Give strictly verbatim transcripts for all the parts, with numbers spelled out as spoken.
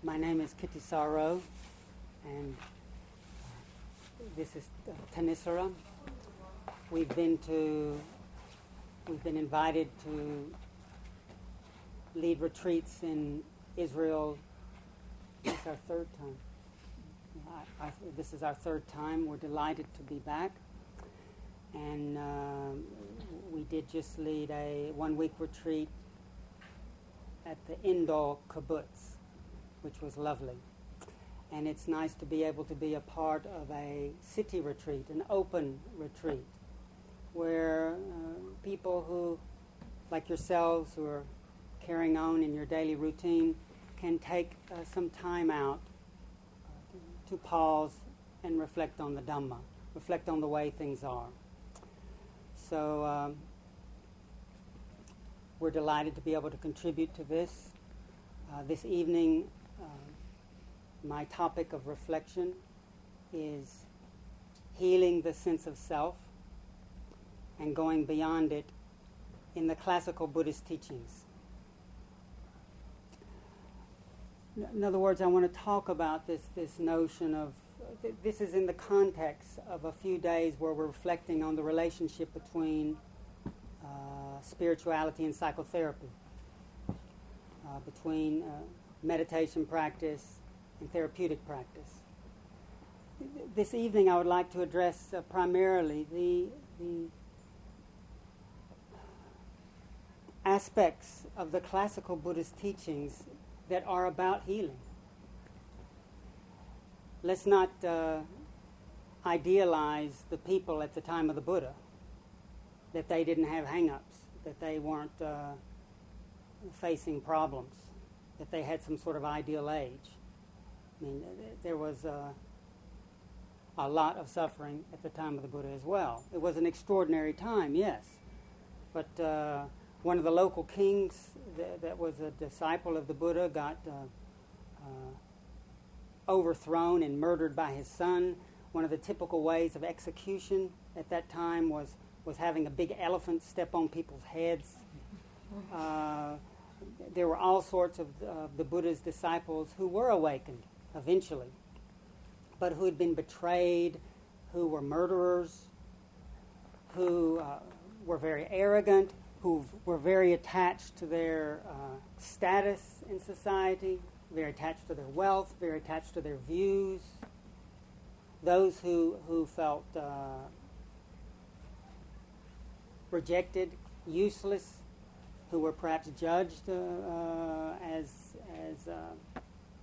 My name is Kitty Saro, and this is uh, Thanissaro. We've been to, we've been invited to lead retreats in Israel. This is our third time. I, I, this is our third time. We're delighted to be back. And uh, we did just lead a one-week retreat at the Indol Kibbutz, which was lovely. And it's nice to be able to be a part of a city retreat, an open retreat, where uh, people who, like yourselves, who are carrying on in your daily routine, can take uh, some time out uh, to pause and reflect on the Dhamma, reflect on the way things are. So um, we're delighted to be able to contribute to this. Uh, this evening, uh, my topic of reflection is healing the sense of self and going beyond it in the classical Buddhist teachings. In other words, I want to talk about this, this notion of, th- this is in the context of a few days where we're reflecting on the relationship between uh, spirituality and psychotherapy, uh, between uh, meditation practice and therapeutic practice. This evening I would like to address uh, primarily the, the aspects of the classical Buddhist teachings that are about healing. Let's not uh, idealize the people at the time of the Buddha, that they didn't have hang-ups, that they weren't uh, facing problems, that they had some sort of ideal age. I mean, there was uh, a lot of suffering at the time of the Buddha as well. It was an extraordinary time, yes, but uh, one of the local kings th- that was a disciple of the Buddha got uh, uh, overthrown and murdered by his son. One of the typical ways of execution at that time was, was having a big elephant step on people's heads. Uh, there were all sorts of uh, the Buddha's disciples who were awakened eventually, but who had been betrayed, who were murderers, who uh, were very arrogant, who were very attached to their uh, status in society, very attached to their wealth, very attached to their views. Those who, who felt uh, rejected, useless, who were perhaps judged uh, uh, as, as uh,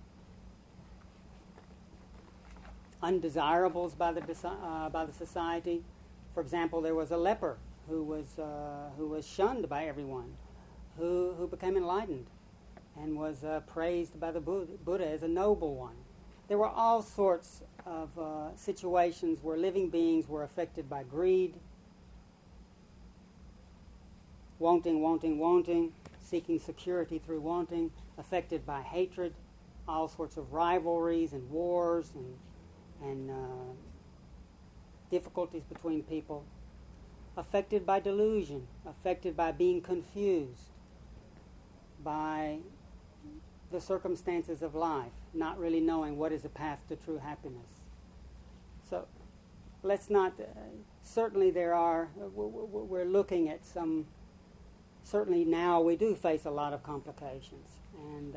undesirables by the, uh, by the society. For example, there was a leper who was uh, who was shunned by everyone, who who became enlightened, and was uh, praised by the Buddha as a noble one. There were all sorts of uh, situations where living beings were affected by greed, wanting, wanting, wanting, seeking security through wanting, affected by hatred, all sorts of rivalries and wars and and uh, difficulties between people. Affected by delusion, affected by being confused by the circumstances of life, not really knowing what is the path to true happiness. So let's not, uh, certainly there are, uh, we're looking at some, certainly now we do face a lot of complications. And, uh,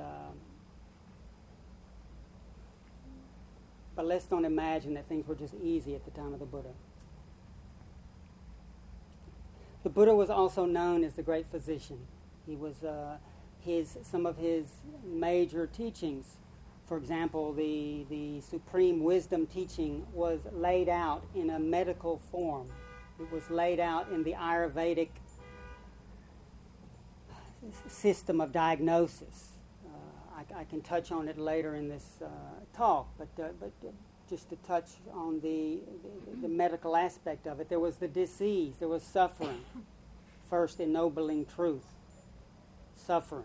but let's not imagine that things were just easy at the time of the Buddha. The Buddha was also known as the great physician. He was uh, his some of his major teachings. For example, the the supreme wisdom teaching was laid out in a medical form. It was laid out in the Ayurvedic system of diagnosis. Uh, I, I can touch on it later in this uh, talk, but uh, but. Uh, just to touch on the, the the medical aspect of it, there was the disease, there was suffering. First ennobling truth, suffering.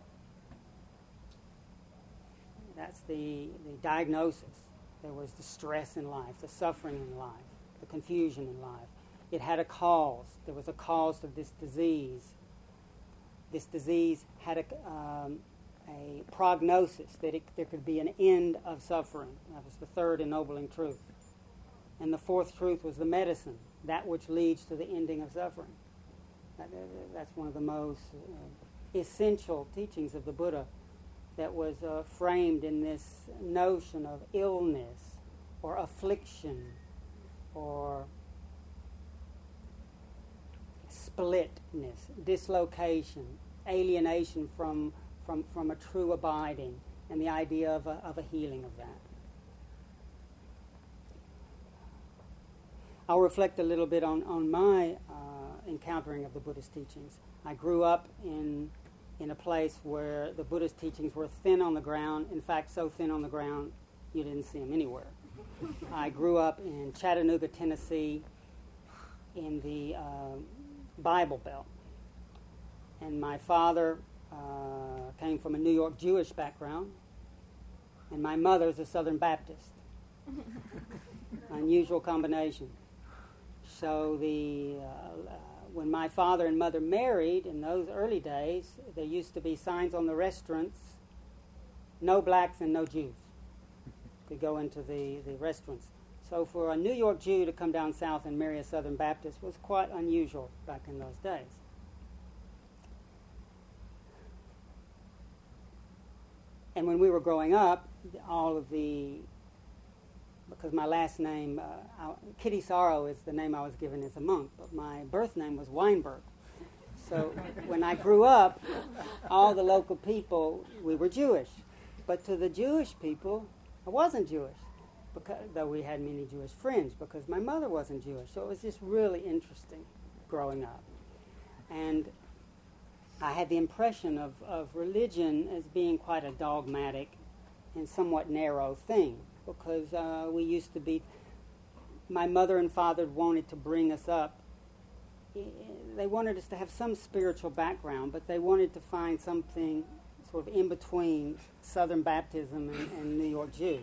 That's the, the diagnosis. There was the stress in life, the suffering in life, the confusion in life. It had a cause. There was a cause of this disease. This disease had a, um, a prognosis, that it, there could be an end of suffering. That was the third ennobling truth. And the fourth truth was the medicine, that which leads to the ending of suffering. That, that's one of the most uh, essential teachings of the Buddha, that was uh, framed in this notion of illness or affliction or splitness, dislocation, alienation from, from, from a true abiding, and the idea of a, of a healing of that. I'll reflect a little bit on, on my uh, encountering of the Buddhist teachings. I grew up in in a place where the Buddhist teachings were thin on the ground, in fact, so thin on the ground you didn't see them anywhere. I grew up in Chattanooga, Tennessee, in the uh, Bible Belt. And my father uh, came from a New York Jewish background, and my mother's a Southern Baptist. Unusual combination. So the uh, uh, when my father and mother married in those early days, there used to be signs on the restaurants, no blacks and no Jews could go into the, the restaurants. So for a New York Jew to come down south and marry a Southern Baptist was quite unusual back in those days. And when we were growing up, all of the, because my last name, uh, Kitty Sorrow is the name I was given as a monk, but my birth name was Weinberg. So when I grew up, all the local people, we were Jewish. But to the Jewish people, I wasn't Jewish, because, though we had many Jewish friends, because my mother wasn't Jewish. So it was just really interesting growing up. And I had the impression of, of religion as being quite a dogmatic and somewhat narrow thing, because uh, we used to be, my mother and father wanted to bring us up. They wanted us to have some spiritual background, but they wanted to find something sort of in between Southern Baptism and, and New York Jew.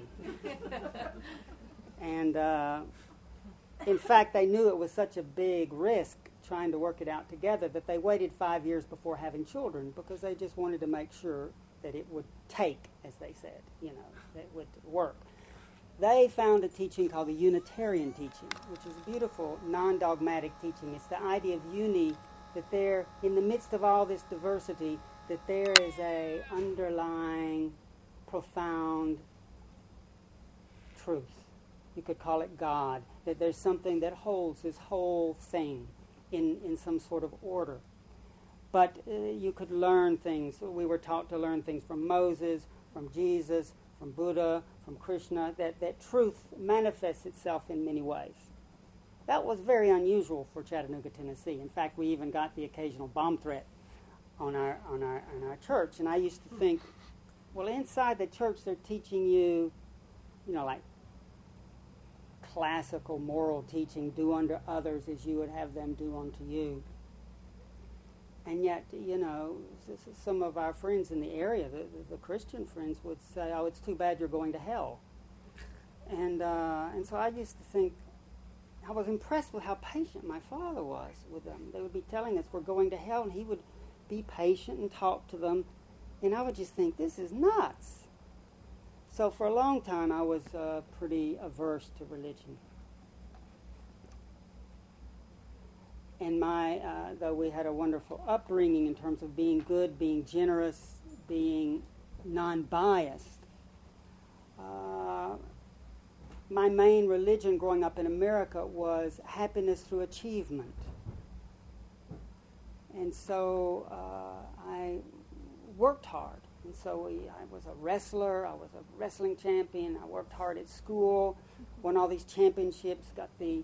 And uh, in fact, they knew it was such a big risk trying to work it out together that they waited five years before having children, because they just wanted to make sure that it would take, as they said, you know, that it would work. They found a teaching called the Unitarian teaching, which is a beautiful, non-dogmatic teaching. It's the idea of uni, that there, in the midst of all this diversity, that there is a underlying, profound truth. You could call it God, that there's something that holds this whole thing in, in some sort of order. But uh, you could learn things. We were taught to learn things from Moses, from Jesus, from Buddha, from Krishna, that, that truth manifests itself in many ways. That was very unusual for Chattanooga, Tennessee. In fact, we even got the occasional bomb threat on our on our on our church. And I used to think, well, inside the church they're teaching you, you know, like classical moral teaching, do unto others as you would have them do unto you. And yet, you know, some of our friends in the area, the, the, the Christian friends, would say, oh, it's too bad you're going to hell. And uh, and so I used to think, I was impressed with how patient my father was with them. They would be telling us we're going to hell, and he would be patient and talk to them. And I would just think, this is nuts. So for a long time, I was uh, pretty averse to religion. And my, uh, though we had a wonderful upbringing in terms of being good, being generous, being non-biased, uh, my main religion growing up in America was happiness through achievement. And so uh, I worked hard. And so we, I was a wrestler, I was a wrestling champion, I worked hard at school, won all these championships, got the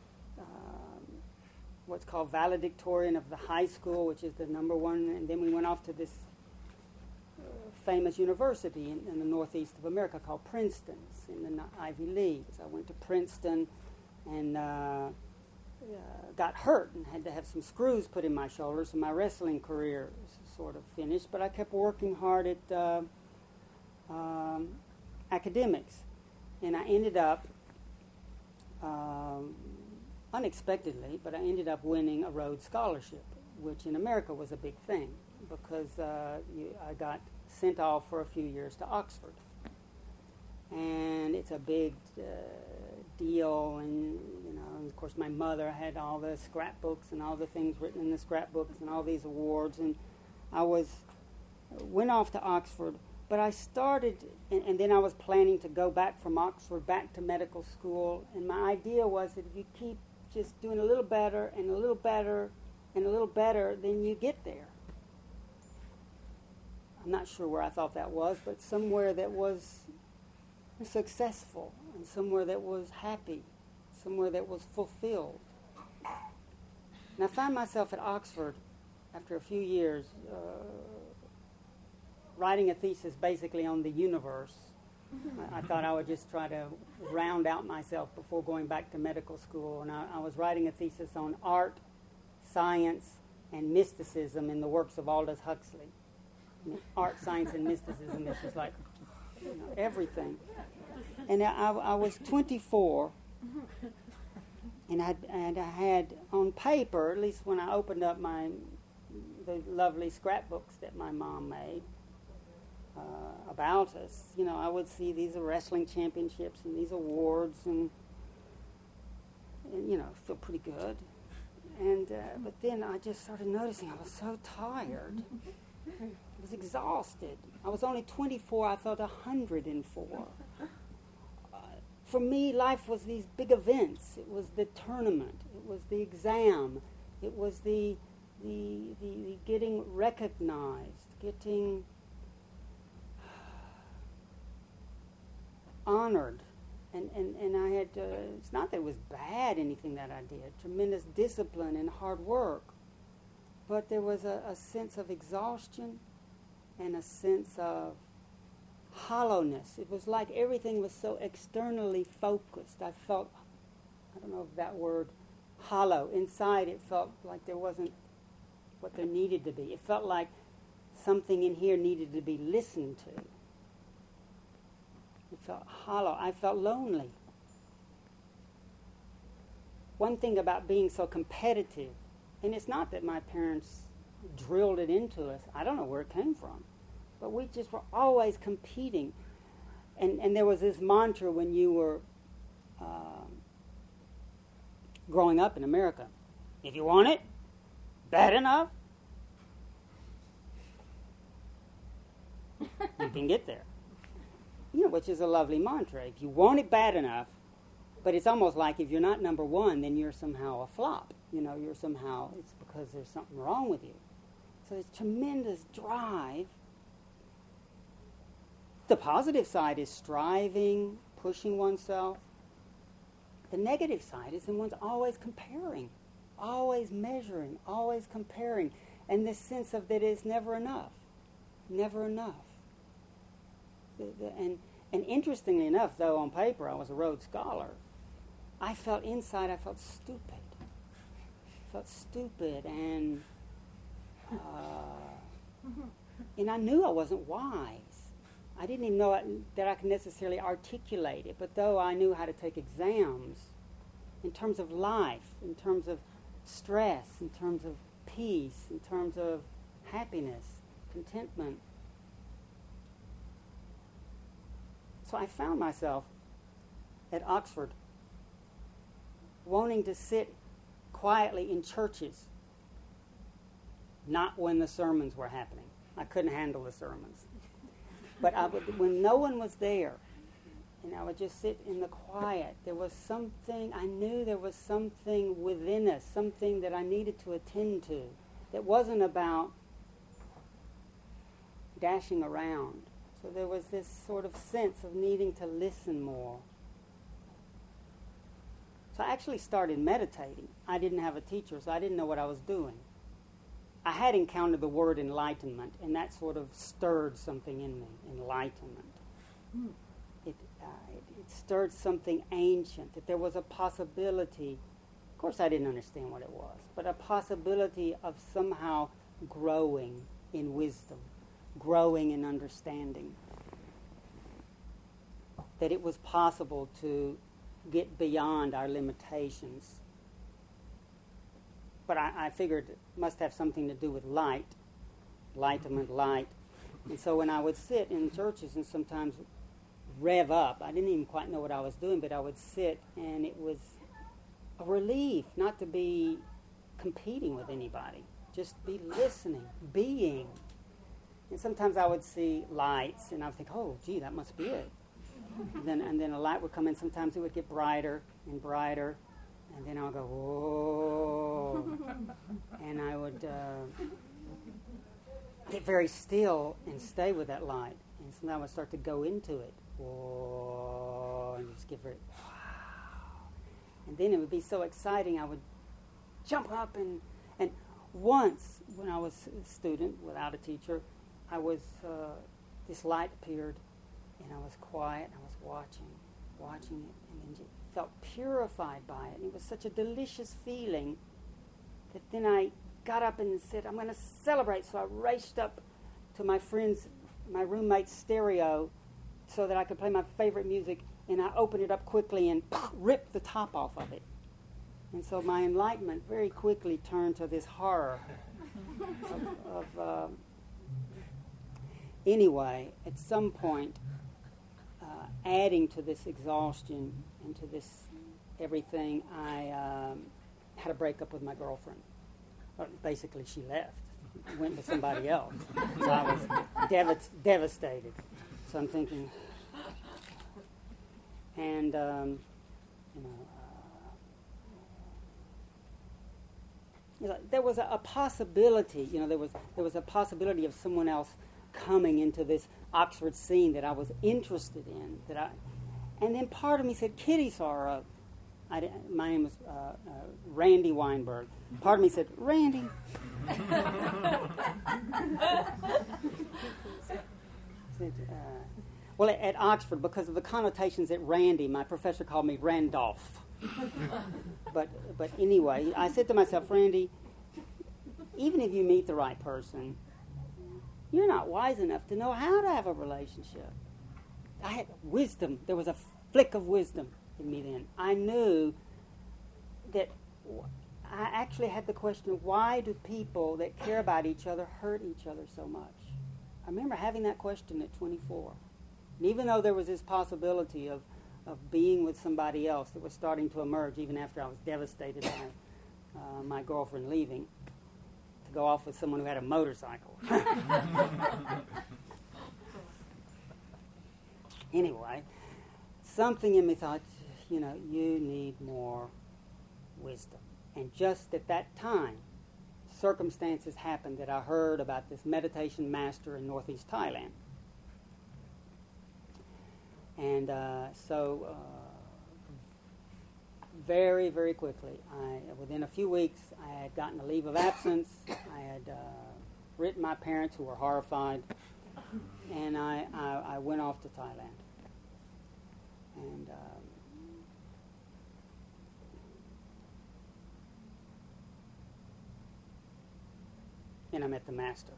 what's called valedictorian of the high school, which is the number one, and then we went off to this uh, famous university in, in the northeast of America called Princeton, in the Ivy Leagues. I went to Princeton and uh, uh, got hurt and had to have some screws put in my shoulders, so my wrestling career sort of finished, but I kept working hard at uh, um, academics, and I ended up um, unexpectedly, but I ended up winning a Rhodes Scholarship, which in America was a big thing, because uh, you, I got sent off for a few years to Oxford. And it's a big uh, deal, and you know, and of course my mother had all the scrapbooks and all the things written in the scrapbooks and all these awards, and I was went off to Oxford, but I started, and, and then I was planning to go back from Oxford back to medical school, and my idea was that if you keep just doing a little better and a little better and a little better, then you get there. I'm not sure where I thought that was, but somewhere that was successful, and somewhere that was happy, somewhere that was fulfilled. And I found myself at Oxford after a few years uh, writing a thesis basically on the universe. I, I thought I would just try to round out myself before going back to medical school, and I, I was writing a thesis on art, science, and mysticism in the works of Aldous Huxley. I mean, art, science, and mysticism is just like, you know, everything. And I, I was twenty-four, and I and I had on paper, at least when I opened up my the lovely scrapbooks that my mom made uh, about us, you know, I would see these wrestling championships and these awards, and, and you know, feel pretty good. And uh, but then I just started noticing I was so tired. I was exhausted. I was only twenty-four. I felt one hundred four. Uh, for me, life was these big events. It was the tournament. It was the exam. It was the the the, the getting recognized, getting honored. And, and, and I had, uh, it's not that it was bad, anything that I did, tremendous discipline and hard work. But there was a, a sense of exhaustion and a sense of hollowness. It was like everything was so externally focused. I felt, I don't know if that word, hollow. Inside it felt like there wasn't what there needed to be. It felt like something in here needed to be listened to. It felt hollow. I felt lonely. One thing about being so competitive, and it's not that my parents drilled it into us. I don't know where it came from. But we just were always competing. And and there was this mantra when you were uh, growing up in America. If you want it bad enough, you can get there. You know, which is a lovely mantra. If you want it bad enough, but it's almost like if you're not number one, then you're somehow a flop. You know, you're somehow, it's because there's something wrong with you. So there's tremendous drive. The positive side is striving, pushing oneself. The negative side is that one's always comparing, always measuring, always comparing, and this sense of that it's never enough, never enough. The, the, and, and interestingly enough, though on paper I was a Rhodes Scholar, I felt inside, I felt stupid. I felt stupid, and uh, and I knew I wasn't wise. I didn't even know I, that I could necessarily articulate it, but though I knew how to take exams in terms of life, in terms of stress, in terms of peace, in terms of happiness, contentment. So I found myself at Oxford wanting to sit quietly in churches, not when the sermons were happening. I couldn't handle the sermons. But I would, when no one was there, and I would just sit in the quiet, there was something, I knew there was something within us, something that I needed to attend to, that wasn't about dashing around. So there was this sort of sense of needing to listen more. So I actually started meditating. I didn't have a teacher, so I didn't know what I was doing. I had encountered the word enlightenment, and that sort of stirred something in me, enlightenment. Mm. It, uh, it, it stirred something ancient, that there was a possibility. Of course, I didn't understand what it was, but a possibility of somehow growing in wisdom, growing in understanding. That it was possible to get beyond our limitations. But I, I figured it must have something to do with light, enlightenment, light. And so when I would sit in churches and sometimes rev up, I didn't even quite know what I was doing, but I would sit, and it was a relief not to be competing with anybody, just be listening, being. And sometimes I would see lights, and I would think, oh, gee, that must be it. And then, and then a light would come in. Sometimes it would get brighter and brighter, and then I would go, whoa. And I would uh, get very still and stay with that light. And sometimes I would start to go into it, whoa, and just get very, wow. And then it would be so exciting, I would jump up, and, and once, when I was a student without a teacher, I was, uh, this light appeared, and I was quiet, and I was watching, watching it, and then just felt purified by it. And it was such a delicious feeling that then I got up and said, I'm going to celebrate. So I raced up to my friend's, my roommate's stereo so that I could play my favorite music, and I opened it up quickly and ripped the top off of it. And so my enlightenment very quickly turned to this horror of, of uh, anyway, at some point, uh, adding to this exhaustion and to this everything, I um, had a breakup with my girlfriend. Well, basically, she left, went with somebody else. So I was dev- devastated. So I'm thinking, and um, you know, uh, you know, there was a, a possibility. You know, there was there was a possibility of someone else coming into this Oxford scene that I was interested in. That I, and then part of me said, Kitty Sorrow. I, my name was uh, uh, Randy Weinberg. Part of me said, Randy. said, uh, well, at, at Oxford, because of the connotations at Randy, my professor called me Randolph. but but anyway, I said to myself, Randy, even if you meet the right person, you're not wise enough to know how to have a relationship. I had wisdom. There was a flick of wisdom in me then. I knew that I actually had the question of why do people that care about each other hurt each other so much? I remember having that question at twenty-four. And even though there was this possibility of, of being with somebody else that was starting to emerge, even after I was devastated by uh, my girlfriend leaving, to go off with someone who had a motorcycle. Anyway, something in me thought, you know, you need more wisdom. And just at that time, circumstances happened that I heard about this meditation master in northeast Thailand. And uh, so, uh, very, very quickly, I, within a few weeks, I had gotten a leave of absence. I had uh, written my parents, who were horrified, and I, I, I went off to Thailand. And um, and I met the master.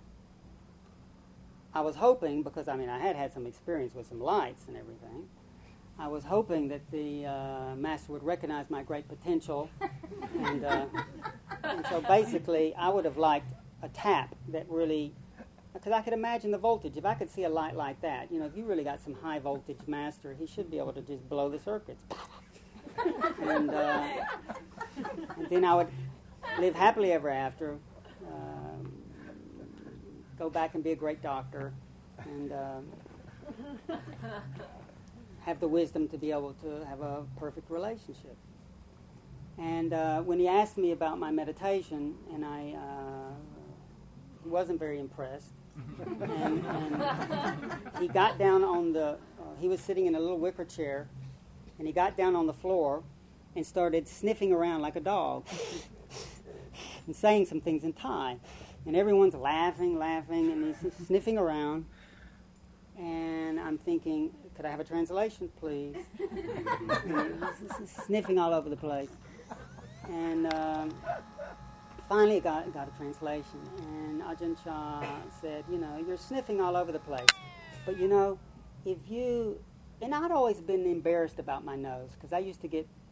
I was hoping, because I mean I had had some experience with some lights and everything, I was hoping that the uh, master would recognize my great potential, and, uh, and so basically I would have liked a tap that really, because I could imagine the voltage. If I could see a light like that, you know, if you really got some high voltage master, he should be able to just blow the circuits. and, uh, and then I would live happily ever after, um, go back and be a great doctor, and um, have the wisdom to be able to have a perfect relationship. And uh, when he asked me about my meditation, and I, uh, he wasn't very impressed. and, and he got down on the, uh, he was sitting in a little wicker chair, and he got down on the floor and started sniffing around like a dog and saying some things in Thai. And everyone's laughing, laughing, and he's sniffing around. And I'm thinking, could I have a translation, please? He's sniffing all over the place. And um, finally I got, got a translation. And Ajahn Chah said, you know, you're sniffing all over the place. But, you know, if you... And I'd always been embarrassed about my nose, because I used to get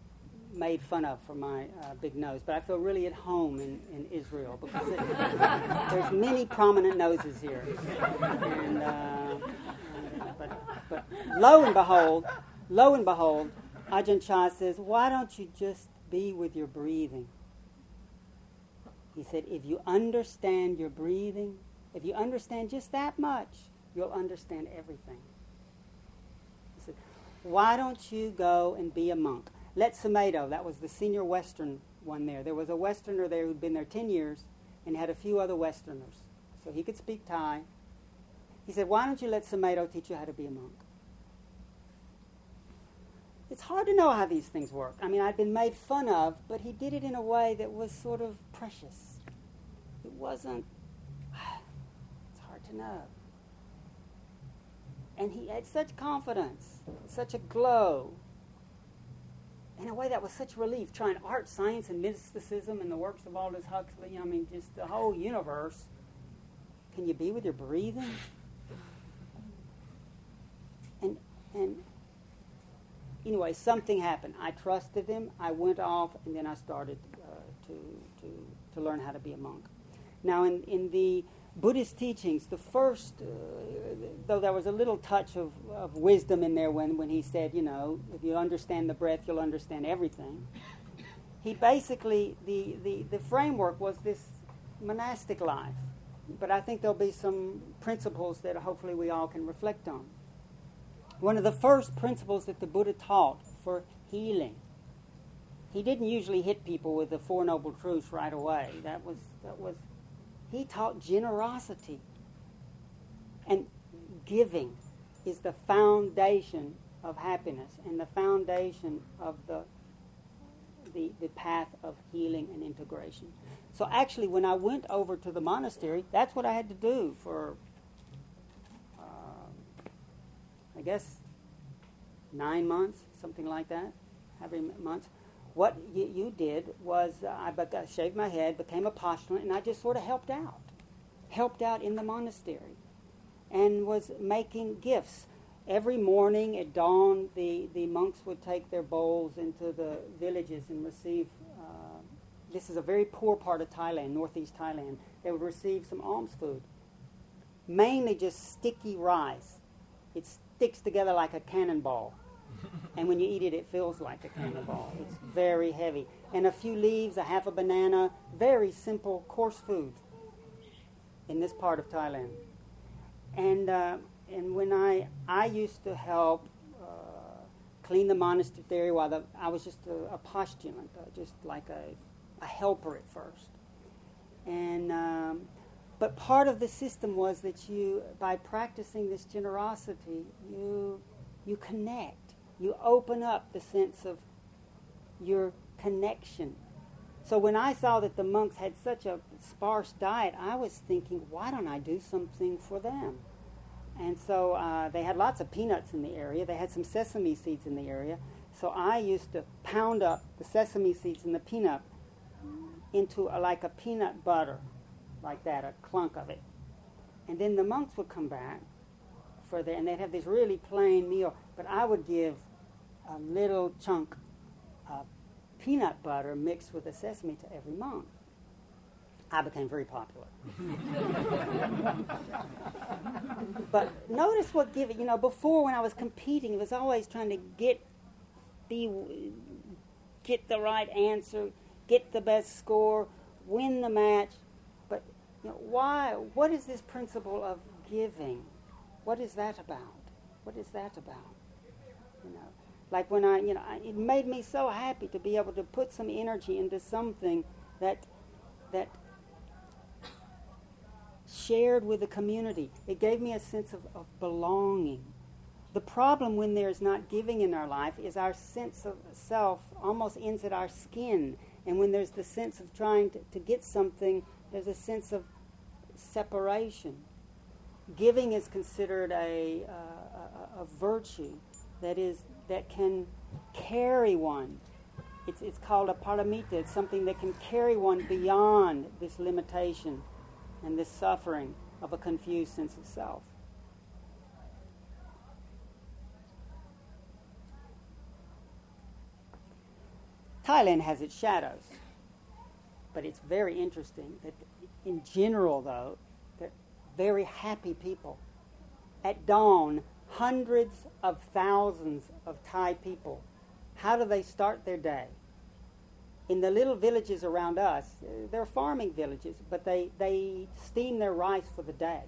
made fun of for my uh, big nose, but I feel really at home in, in Israel because it, there's many prominent noses here. And, uh, but, but lo and behold, lo and behold, Ajahn Chah says, why don't you just be with your breathing? He said, if you understand your breathing, if you understand just that much, you'll understand everything. He said, why don't you go and be a monk? Let Sumedho, that was the senior Western one there. There was a Westerner there who'd been there ten years and had a few other Westerners. So he could speak Thai. He said, why don't you let Sumedho teach you how to be a monk? It's hard to know how these things work. I mean, I'd been made fun of, but he did it in a way that was sort of precious. It wasn't, it's hard to know. And he had such confidence, such a glow, in a way that was such relief, trying art, science, and mysticism and the works of Aldous Huxley. I mean, just the whole universe. Can you be with your breathing? And, and anyway, something happened. I trusted him. I went off, and then I started uh, to, to, to learn how to be a monk. Now, in, in the Buddhist teachings, the first, uh, though there was a little touch of, of wisdom in there when, when he said, you know, if you understand the breath, you'll understand everything. He basically, the, the, the framework was this monastic life. But I think there'll be some principles that hopefully we all can reflect on. One of the first principles that the Buddha taught for healing, he didn't usually hit people with the Four Noble Truths right away. That was, that was, he taught generosity. And giving is the foundation of happiness and the foundation of the, the, the path of healing and integration. So actually, when I went over to the monastery, that's what I had to do for, uh, I guess, nine months, something like that, how many months. What y- you did was uh, I be- shaved my head, became a postulant, and I just sort of helped out, helped out in the monastery, and was making gifts. Every morning at dawn, the, the monks would take their bowls into the villages and receive, uh, this is a very poor part of Thailand, northeast Thailand, they would receive some alms food, mainly just sticky rice. It sticks together like a cannonball. And when you eat it, it feels like a cannonball. It's very heavy. And a few leaves, a half a banana, very simple, coarse food in this part of Thailand. And uh, and when I I used to help uh, clean the monastery while the, I was just a, a postulant, uh, just like a, a helper at first. And um, but part of the system was that you, by practicing this generosity, you you connect. You open up the sense of your connection. So when I saw that the monks had such a sparse diet, I was thinking, why don't I do something for them? And so uh, they had lots of peanuts in the area. They had some sesame seeds in the area. So I used to pound up the sesame seeds and the peanut into a, like a peanut butter, like that, a clunk of it. And then the monks would come back for their, and they'd have this really plain meal. But I would give a little chunk of peanut butter mixed with a sesame to every monk. I became very popular. But notice what giving, you know, before when I was competing, it was always trying to get the, get the right answer, get the best score, win the match. But you know, why? What is this principle of giving? What is that about? What is that about? You know, like when I, you know, I, it made me so happy to be able to put some energy into something that that shared with the community. It gave me a sense of, of belonging. The problem when there's not giving in our life is our sense of self almost ends at our skin. And when there's the sense of trying to, to get something, there's a sense of separation. Giving is considered a, uh, a, a virtue that is that can carry one. It's it's called a paramita. It's something that can carry one beyond this limitation and this suffering of a confused sense of self. Thailand has its shadows. But it's very interesting that in general, though, they're very happy people. At dawn, hundreds of thousands of Thai people, how do they start their day? In the little villages around us, they're farming villages, but they, they steam their rice for the day,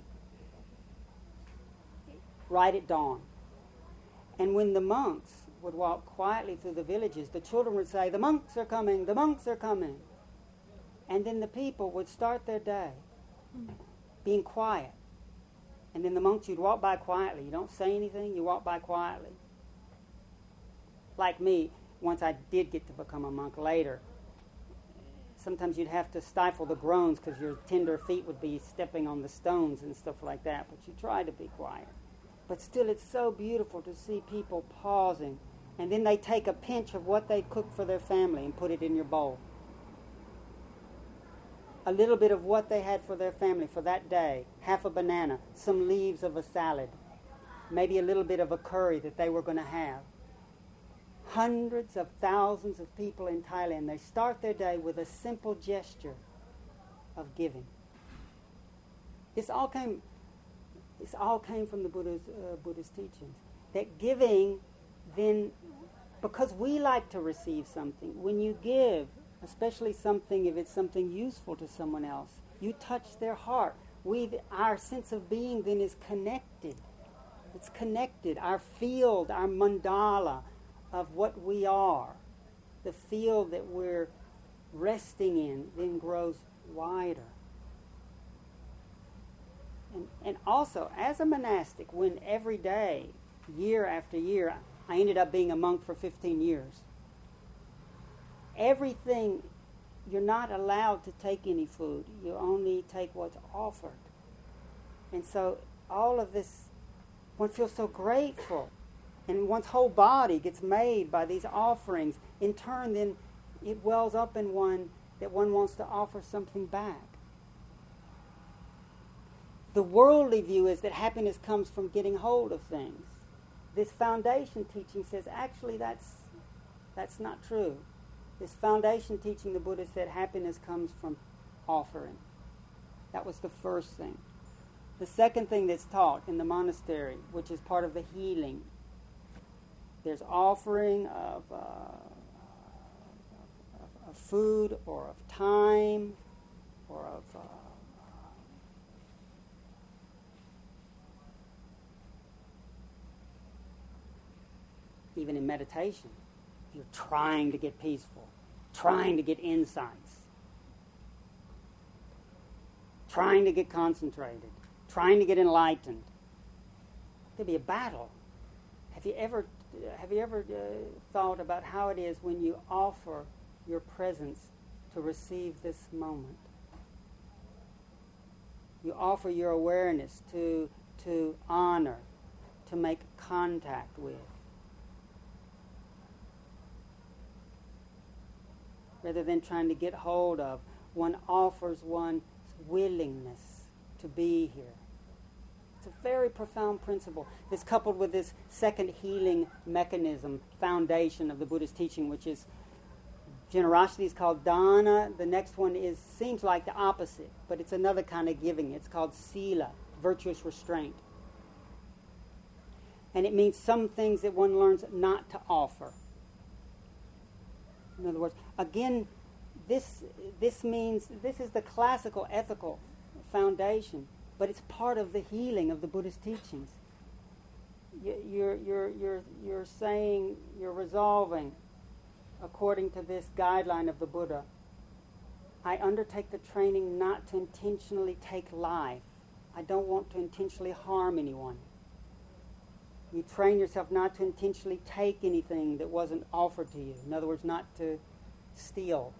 right at dawn. And when the monks would walk quietly through the villages, the children would say, "The monks are coming, the monks are coming." And then the people would start their day being quiet. And then the monks, you'd walk by quietly. You don't say anything, you walk by quietly. Like me, once I did get to become a monk later, sometimes you'd have to stifle the groans because your tender feet would be stepping on the stones and stuff like that. But you try to be quiet. But still, it's so beautiful to see people pausing. And then they take a pinch of what they cooked for their family and put it in your bowl. A little bit of what they had for their family for that day, half a banana, some leaves of a salad, maybe a little bit of a curry that they were going to have. Hundreds of thousands of people in Thailand, they start their day with a simple gesture of giving. This all came, this all came from the Buddha's, uh, Buddha's teachings. That giving, then, because we like to receive something, when you give, especially something, if it's something useful to someone else, you touch their heart. We, our sense of being then is connected. It's connected. Our field, our mandala of what we are, the field that we're resting in, then grows wider. And, and also, as a monastic, when every day, year after year, I ended up being a monk for fifteen years. Everything, you're not allowed to take any food. You only take what's offered. And so all of this, one feels so grateful. And one's whole body gets made by these offerings. In turn, then, it wells up in one that one wants to offer something back. The worldly view is that happiness comes from getting hold of things. This foundation teaching says, actually, that's that's not true. This foundation teaching, the Buddha said, happiness comes from offering. That was the first thing. The second thing that's taught in the monastery, which is part of the healing, there's offering of, uh, of, of food or of time or of uh, even in meditation. If you're trying to get peaceful, trying to get insights, trying to get concentrated, trying to get enlightened, there'll be a battle. Have you ever, have you ever uh, thought about how it is when you offer your presence to receive this moment? You offer your awareness to to honor, to make contact with. Rather than trying to get hold of, one offers one's willingness to be here. It's a very profound principle. It's coupled with this second healing mechanism, foundation of the Buddhist teaching, which is generosity is called dana. The next one is seems like the opposite, but it's another kind of giving. It's called sila, virtuous restraint. And it means some things that one learns not to offer. In other words, again, this this means this is the classical ethical foundation, but it's part of the healing of the Buddhist teachings. You, you're you're you're you're saying you're resolving, according to this guideline of the Buddha. I undertake the training not to intentionally take life. I don't want to intentionally harm anyone. You train yourself not to intentionally take anything that wasn't offered to you. In other words, not to steal.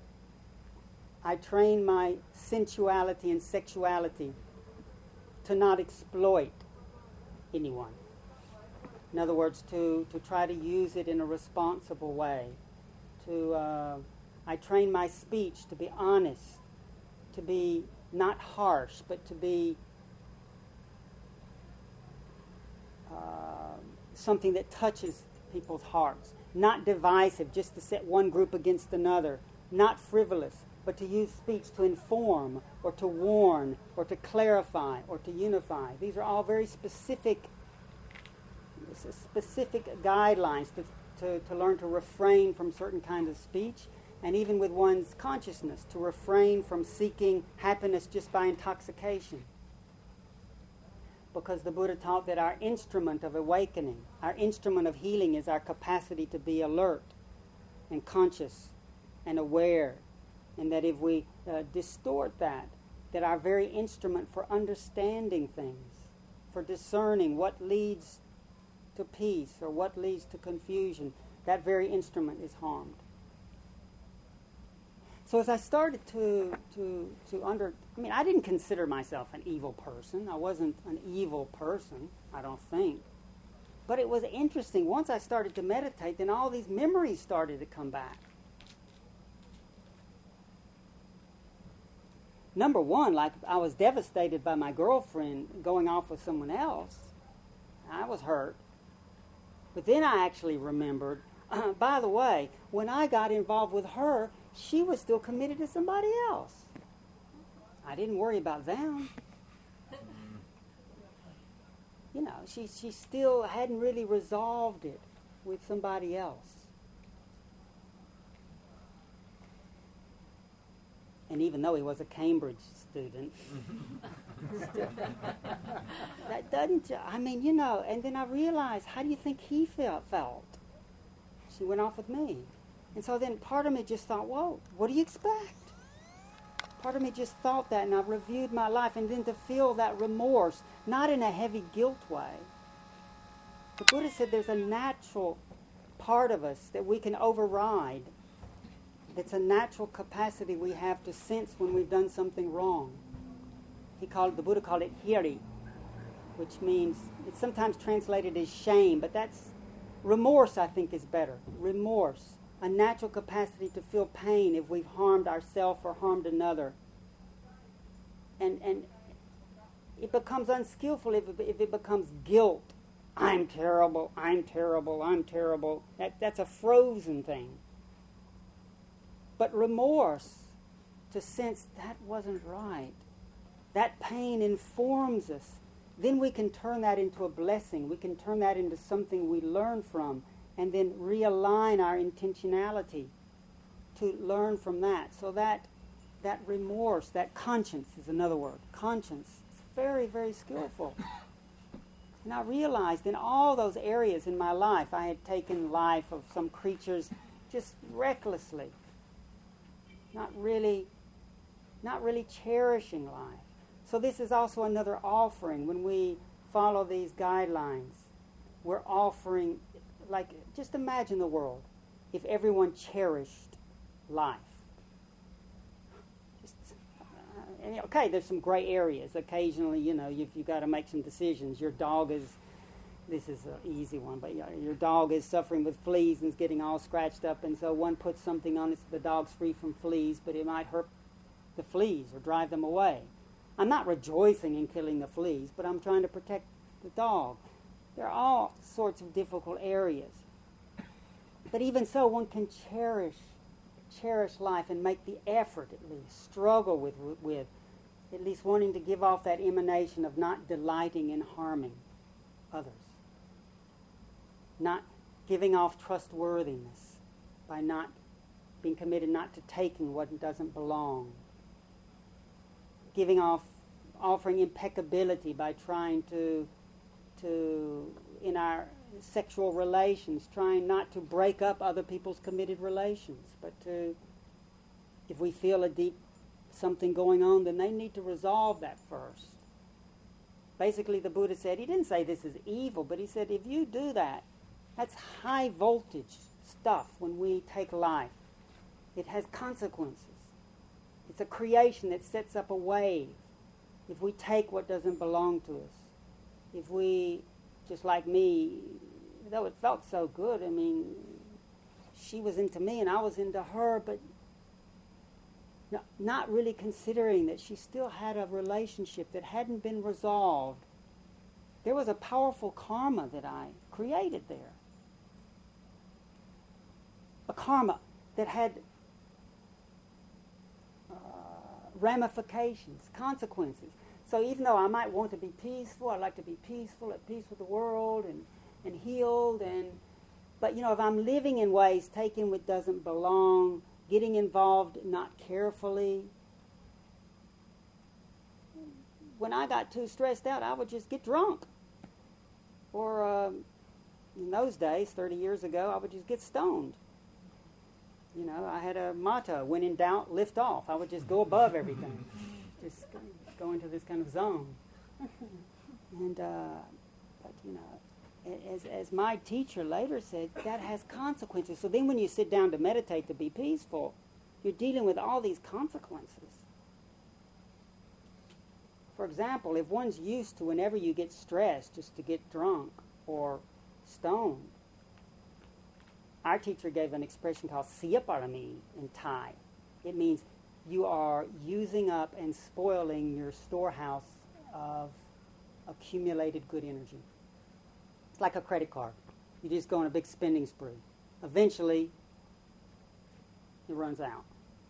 I train my sensuality and sexuality to not exploit anyone. In other words, to, to try to use it in a responsible way. To uh, I train my speech to be honest, to be not harsh, but to be Uh, something that touches people's hearts. not divisive, just to set one group against another, not frivolous, but to use speech to inform or to warn or to clarify or to unify. These are all very specific, specific guidelines to, to, to learn to refrain from certain kinds of speech, and even with one's consciousness, to refrain from seeking happiness just by intoxication. Because the Buddha taught that our instrument of awakening, our instrument of healing is our capacity to be alert and conscious and aware, and that if we uh, distort that, that our very instrument for understanding things, for discerning what leads to peace or what leads to confusion, that very instrument is harmed. So as I started to, to, to under, I mean, I didn't consider myself an evil person. I wasn't an evil person, I don't think. But it was interesting. Once I started to meditate, then all these memories started to come back. Number one, like I was devastated by my girlfriend going off with someone else. I was hurt. But then I actually remembered, uh, by the way, when I got involved with her, she was still committed to somebody else. I didn't worry about them. You know, she, she still hadn't really resolved it with somebody else. And even though he was a Cambridge student, still, that doesn't, I mean, you know, and then I realized, how do you think he felt? felt? She went off with me. And so then part of me just thought, whoa, what do you expect? Part of me just thought that, and I reviewed my life, and then to feel that remorse, not in a heavy guilt way. The Buddha said there's a natural part of us that we can override. It's a natural capacity we have to sense when we've done something wrong. He called, the Buddha called it hiri, which means, it's sometimes translated as shame, but that's, remorse I think is better. Remorse. A natural capacity to feel pain if we've harmed ourselves or harmed another. And and it becomes unskillful if it, if it becomes guilt. I'm terrible, I'm terrible, I'm terrible. That, that's a frozen thing. But remorse, to sense that wasn't right. That pain informs us. Then we can turn that into a blessing. We can turn that into something we learn from, and then realign our intentionality to learn from that. So that that remorse, that conscience is another word. Conscience is very, very skillful. And I realized in all those areas in my life, I had taken life of some creatures just recklessly, not really, not really cherishing life. So this is also another offering. When we follow these guidelines, we're offering, like, just imagine the world if everyone cherished life. Just, uh, and, okay, there's some gray areas. Occasionally, you know, you've, you've got to make some decisions. Your dog is, this is an easy one, but your dog is suffering with fleas and is getting all scratched up, and so one puts something on it so the dog's free from fleas, but it might hurt the fleas or drive them away. I'm not rejoicing in killing the fleas, but I'm trying to protect the dog. There are all sorts of difficult areas. But even so, one can cherish, cherish life and make the effort at least, struggle with, with at least wanting to give off that emanation of not delighting in harming others. Not giving off trustworthiness by not being committed not to taking what doesn't belong. Giving off, offering impeccability by trying to to, in our sexual relations, trying not to break up other people's committed relations, but to, if we feel a deep something going on, then they need to resolve that first. Basically, the Buddha said, he didn't say this is evil, but he said, if you do that, that's high voltage stuff when we take life. It has consequences. It's a creation that sets up a wave. If we take what doesn't belong to us, if we, just like me, though it felt so good, I mean, she was into me and I was into her, but no, not really considering that she still had a relationship that hadn't been resolved. There was a powerful karma that I created there. a karma that had uh, ramifications, consequences. So even though I might want to be peaceful, I'd like to be peaceful, at peace with the world, and, and healed, and but you know, if I'm living in ways taking what doesn't belong, getting involved not carefully, when I got too stressed out, I would just get drunk. Or um, in those days, thirty years ago, I would just get stoned. You know, I had a motto, when in doubt, lift off. I would just go above everything. Just go into this kind of zone. And, uh, but, you know, as, as my teacher later said, that has consequences. So then when you sit down to meditate to be peaceful, you're dealing with all these consequences. For example, if one's used to whenever you get stressed just to get drunk or stoned, our teacher gave an expression called siyaparami in Thai. It means you are using up and spoiling your storehouse of accumulated good energy. It's like a credit card. You just go on a big spending spree. Eventually, it runs out.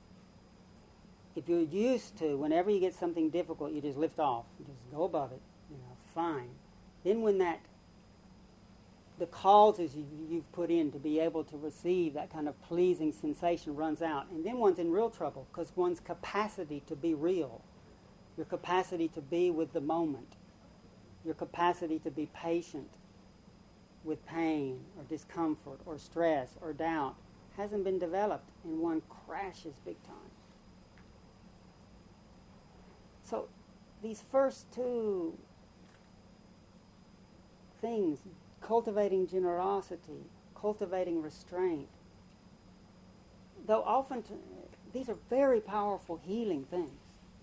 If you're used to, whenever you get something difficult, you just lift off. You just go above it. You know, fine. Then when that, the causes you, you've put in to be able to receive that kind of pleasing sensation runs out, and then one's in real trouble because one's capacity to be real, your capacity to be with the moment, your capacity to be patient with pain or discomfort or stress or doubt hasn't been developed, and one crashes big time. So these first two things, cultivating generosity, cultivating restraint, though often t- these are very powerful healing things.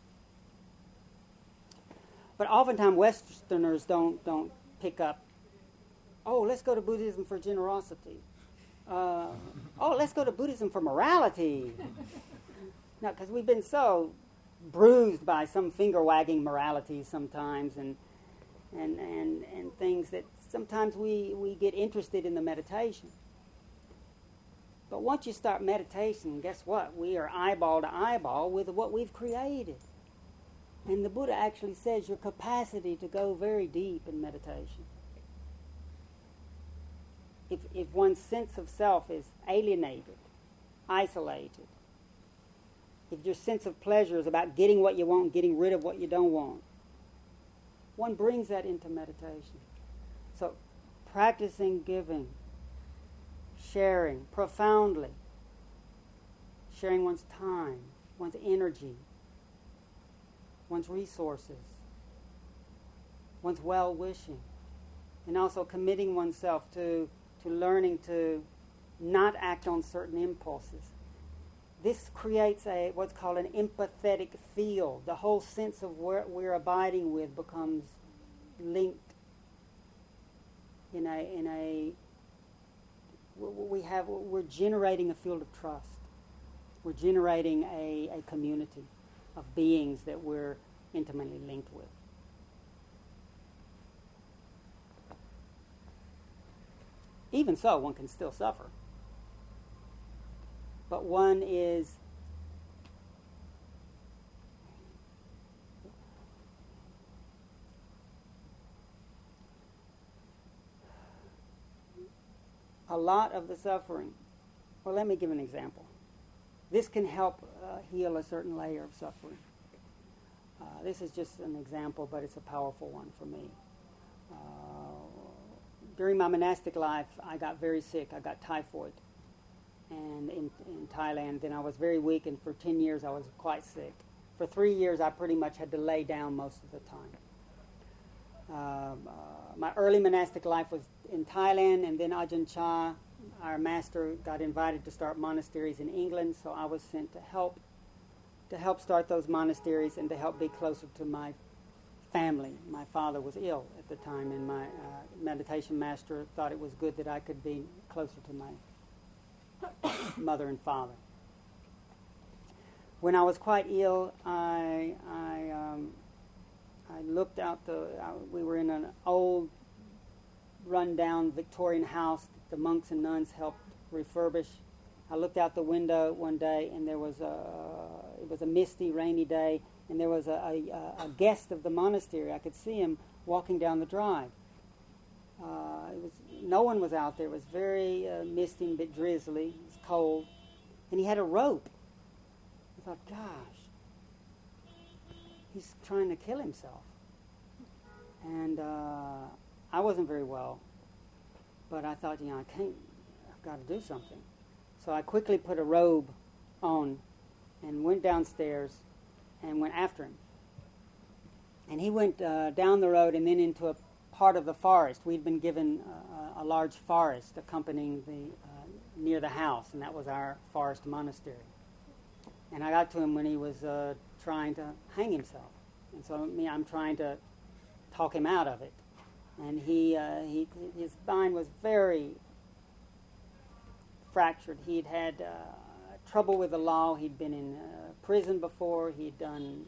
But oftentimes Westerners don't don't pick up, oh, let's go to Buddhism for generosity. Uh, oh, let's go to Buddhism for morality. No, because we've been so bruised by some finger-wagging morality sometimes, and and and and things that sometimes we, we get interested in the meditation. But once you start meditation, guess what? We are eyeball to eyeball with what we've created. And the Buddha actually says your capacity to go very deep in meditation. If if one's sense of self is alienated, isolated, if your sense of pleasure is about getting what you want, getting rid of what you don't want, one brings that into meditation. So practicing giving, sharing profoundly, sharing one's time, one's energy, one's resources, one's well-wishing, and also committing oneself to, to learning to not act on certain impulses. This creates a what's called an empathetic field. The whole sense of where we're abiding with becomes linked in a in a we have we're generating a field of trust. We're generating a, a community of beings that we're intimately linked with. Even so, one can still suffer. But one is a lot of the suffering. Well, let me give an example. This can help uh, heal a certain layer of suffering. Uh, this is just an example, but it's a powerful one for me. Uh, during my monastic life, I got very sick. I got typhoid. And in, in Thailand, then I was very weak, and for ten years I was quite sick. For three years I pretty much had to lay down most of the time. Um, uh, my early monastic life was in Thailand, and then Ajahn Chah, our master, got invited to start monasteries in England, so I was sent to help to help start those monasteries and to help be closer to my family. My father was ill at the time, and my uh, meditation master thought it was good that I could be closer to my mother and father. When I was quite ill, I I, um, I looked out the. Uh, we were in an old, run-down Victorian house that the monks and nuns helped refurbish, I looked out the window one day, and there was a, it was a misty, rainy day, and there was a, a, a guest of the monastery. I could see him walking down the drive. Uh, it was no one was out there. It was very uh, misty and a bit drizzly. It was cold, and he had a rope. I thought, gosh, he's trying to kill himself. And uh, I wasn't very well, but I thought, you know, I can't. I've got to do something. So I quickly put a robe on and went downstairs and went after him. And he went uh, down the road and then into a part of the forest. We'd been given uh, a large forest accompanying the uh, near the house, and that was our forest monastery. And I got to him when he was uh, trying to hang himself. And so me, I'm trying to talk him out of it. And he, uh, he his mind was very fractured. He'd had uh, trouble with the law. He'd been in uh, prison before. He'd done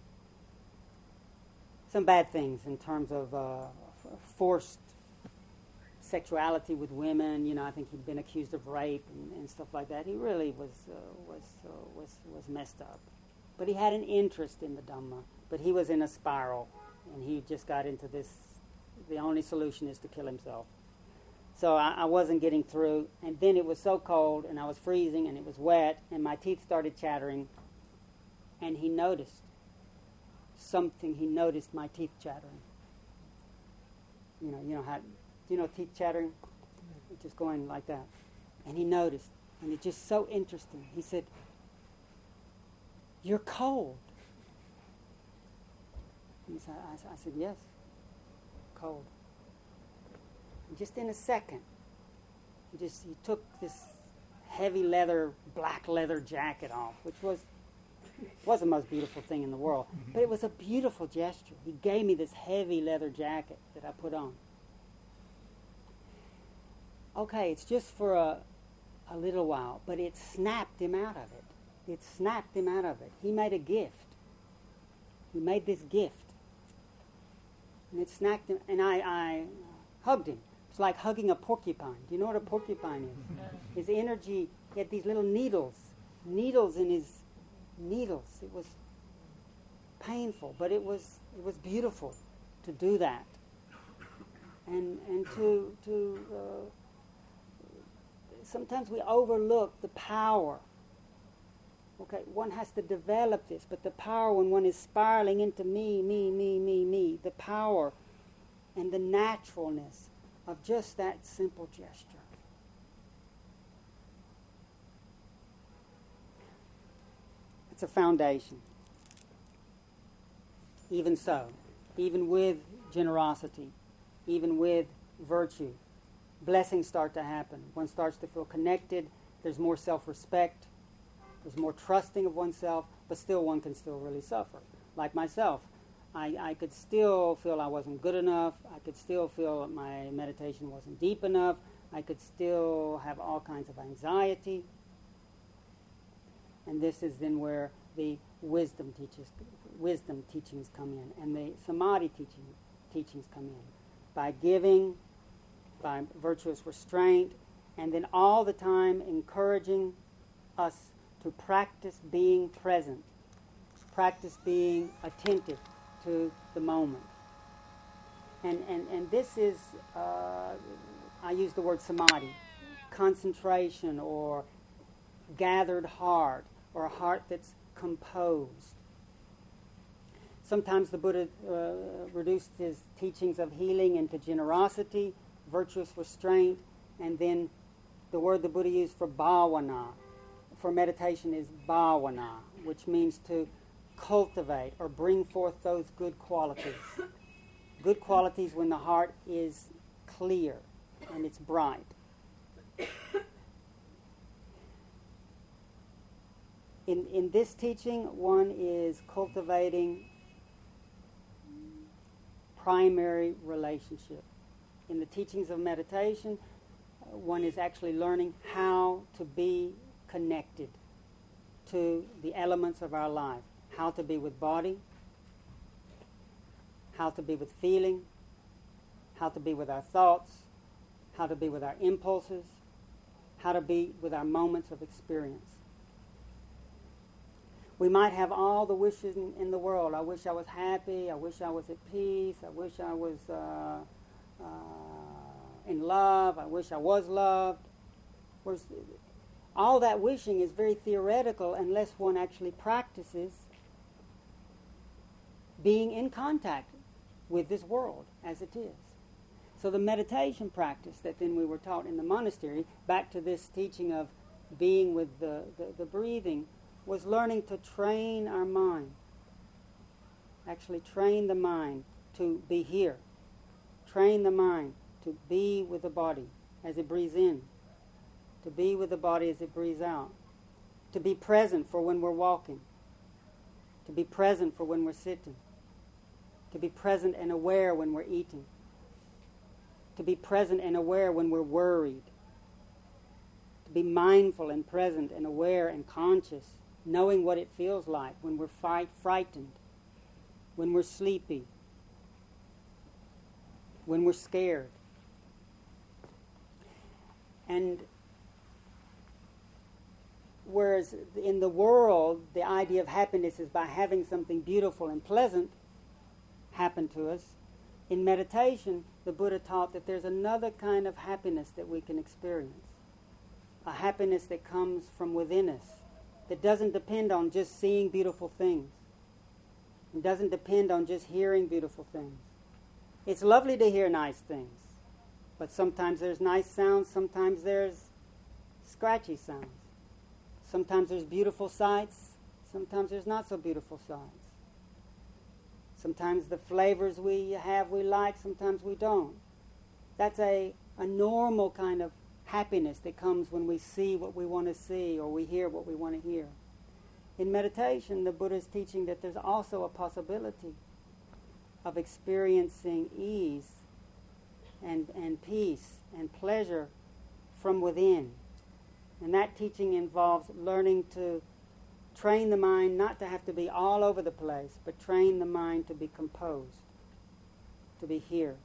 some bad things in terms of uh, f- forced sexuality with women. You know, I think he'd been accused of rape and, and stuff like that. He really was uh, was uh, was was messed up. But he had an interest in the Dhamma. But he was in a spiral, and he just got into this. The only solution is to kill himself. So I, I wasn't getting through, and then it was so cold, and I was freezing, and it was wet, and my teeth started chattering, and he noticed something. He noticed my teeth chattering. You know, you know how, do you know teeth chattering? It's just going like that. And he noticed, and it's just so interesting. He said, "You're cold." And so I, I said, "Yes, cold." And just in a second, he just he took this heavy leather, black leather jacket off, which was was the most beautiful thing in the world. But it was a beautiful gesture. He gave me this heavy leather jacket that I put on. Okay, it's just for a, a little while, but it snapped him out of it. It snapped him out of it. He made a gift. He made this gift. And it snapped him, and I, I hugged him. It's like hugging a porcupine. Do you know what a porcupine is? His energy, he had these little needles, needles in his needles. It was painful, but it was it was beautiful to do that, and and to to. Uh, sometimes we overlook the power. Okay, one has to develop this, but the power when one is spiraling into me, me, me, me, me, the power and the naturalness of just that simple gesture. It's a foundation. Even so, even with generosity, even with virtue, blessings start to happen. One starts to feel connected. There's more self-respect. There's more trusting of oneself, but still one can still really suffer. Like myself, I, I could still feel I wasn't good enough. I could still feel that my meditation wasn't deep enough. I could still have all kinds of anxiety. And this is then where the wisdom teaches, wisdom teachings come in, and the samadhi teaching, teachings come in. By giving, by virtuous restraint, and then all the time encouraging us to practice being present, practice being attentive to the moment. And, and, and this is, uh, I use the word samadhi, concentration or gathered heart, or a heart that's composed. Sometimes the Buddha uh, reduced his teachings of healing into generosity, virtuous restraint, and then the word the Buddha used for bhavana, for meditation is bhavana, which means to cultivate or bring forth those good qualities. Good qualities when the heart is clear and it's bright. In, in this teaching, one is cultivating primary relationship. In the teachings of meditation, uh, one is actually learning how to be connected to the elements of our life. How to be with body, how to be with feeling, how to be with our thoughts, how to be with our impulses, how to be with our moments of experience. We might have all the wishes in, in the world. I wish I was happy. I wish I was at peace. I wish I was uh, uh, in love. I wish I was loved. Whereas all that wishing is very theoretical unless one actually practices being in contact with this world as it is. So the meditation practice that then we were taught in the monastery, back to this teaching of being with the, the, the breathing, was learning to train our mind, actually train the mind to be here, train the mind to be with the body as it breathes in, to be with the body as it breathes out, to be present for when we're walking, to be present for when we're sitting, to be present and aware when we're eating, to be present and aware when we're worried, to be mindful and present and aware and conscious, knowing what it feels like when we're fight, frightened, when we're sleepy, when we're scared. And whereas in the world, the idea of happiness is by having something beautiful and pleasant happen to us, in meditation, the Buddha taught that there's another kind of happiness that we can experience, a happiness that comes from within us, that doesn't depend on just seeing beautiful things. It doesn't depend on just hearing beautiful things. It's lovely to hear nice things, but sometimes there's nice sounds, sometimes there's scratchy sounds. Sometimes there's beautiful sights, sometimes there's not so beautiful sights. Sometimes the flavors we have we like, sometimes we don't. That's a, a normal kind of happiness that comes when we see what we want to see or we hear what we want to hear. In meditation, the Buddha is teaching that there's also a possibility of experiencing ease and, and peace and pleasure from within. And that teaching involves learning to train the mind not to have to be all over the place, but train the mind to be composed, to be here.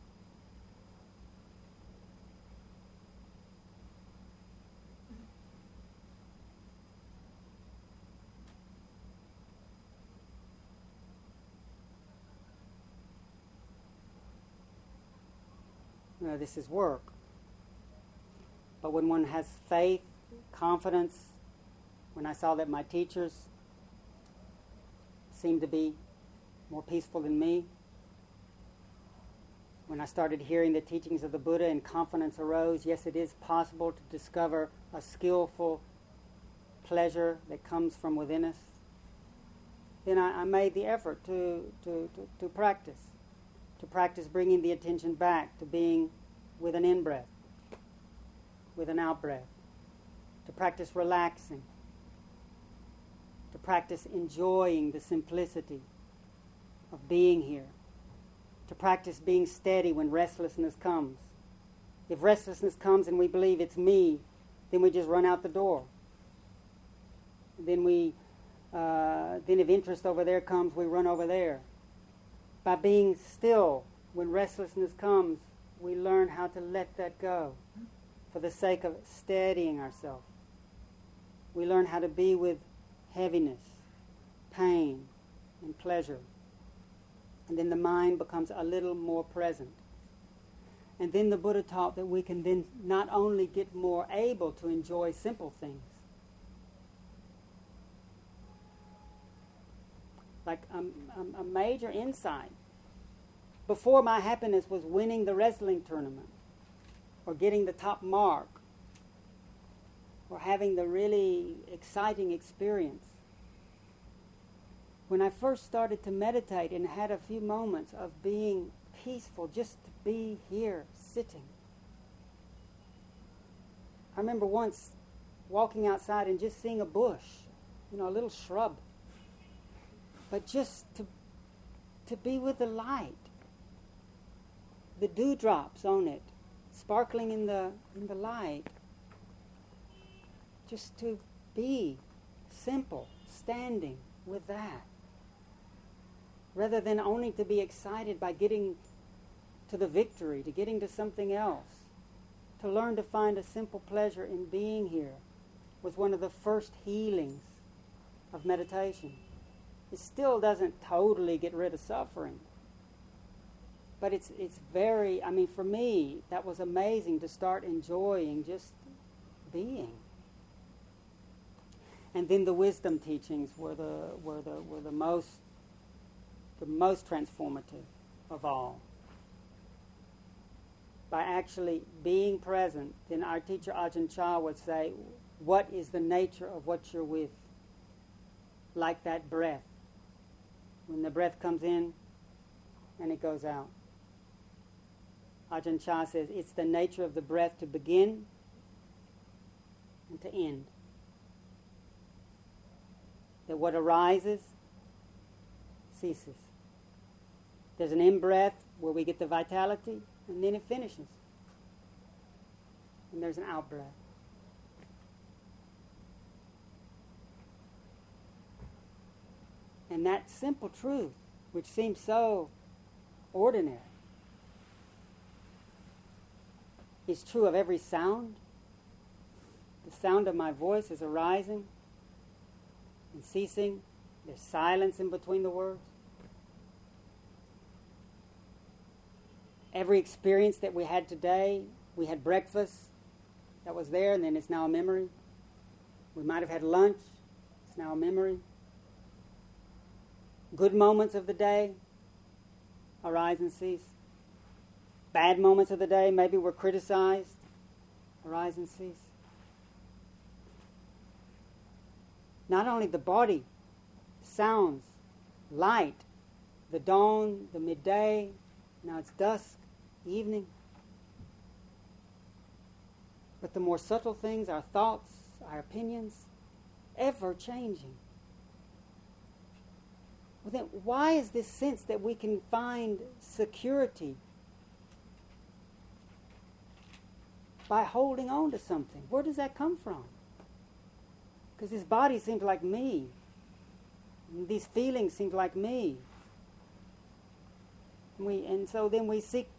You know, this is work. But when one has faith, confidence, when I saw that my teachers seemed to be more peaceful than me, when I started hearing the teachings of the Buddha and confidence arose, yes, it is possible to discover a skillful pleasure that comes from within us, then I, I made the effort to, to, to, to practice, to practice bringing the attention back to being with an in-breath, with an out-breath, to practice relaxing, to practice enjoying the simplicity of being here, to practice being steady when restlessness comes. If restlessness comes and we believe it's me, then we just run out the door. Then we, uh, then if interest over there comes, we run over there. By being still when restlessness comes, we learn how to let that go for the sake of steadying ourselves. We learn how to be with heaviness, pain, and pleasure. And then the mind becomes a little more present. And then the Buddha taught that we can then not only get more able to enjoy simple things, like a, a, a major insight. Before, my happiness was winning the wrestling tournament, or getting the top mark, or having the really exciting experience. When I first started to meditate and had a few moments of being peaceful, just to be here, sitting. I remember once walking outside and just seeing a bush, you know, a little shrub. But just to, to be with the light, the dewdrops on it, sparkling in the in the light. Just to be simple, standing with that. Rather than only to be excited by getting to the victory, to getting to something else. to learn to find a simple pleasure in being here was one of the first healings of meditation. It still doesn't totally get rid of suffering. But it's it's very, I mean, for me, that was amazing to start enjoying just being. And then the wisdom teachings were the were the were the most the most transformative of all. By actually being present, then our teacher Ajahn Chah would say, what is the nature of what you're with? Like that breath. When the breath comes in and it goes out. Ajahn Chah says, it's the nature of the breath to begin and to end. That what arises ceases. There's an in-breath where we get the vitality, and then it finishes. And there's an out-breath. And that simple truth, which seems so ordinary, is true of every sound. The sound of my voice is arising and ceasing. There's silence in between the words. Every experience that we had today, we had breakfast that was there, and then it's now a memory. We might have had lunch, it's now a memory. Good moments of the day arise and cease. Bad moments of the day, maybe we're criticized, arise and cease. Not only the body, sounds, light, the dawn, the midday, now it's dusk, evening. But the more subtle things, our thoughts, our opinions, ever changing. Well, then why is this sense that we can find security by holding on to something? Where does that come from? Because this body seems like me. And these feelings seem like me. And, we, and so then we seek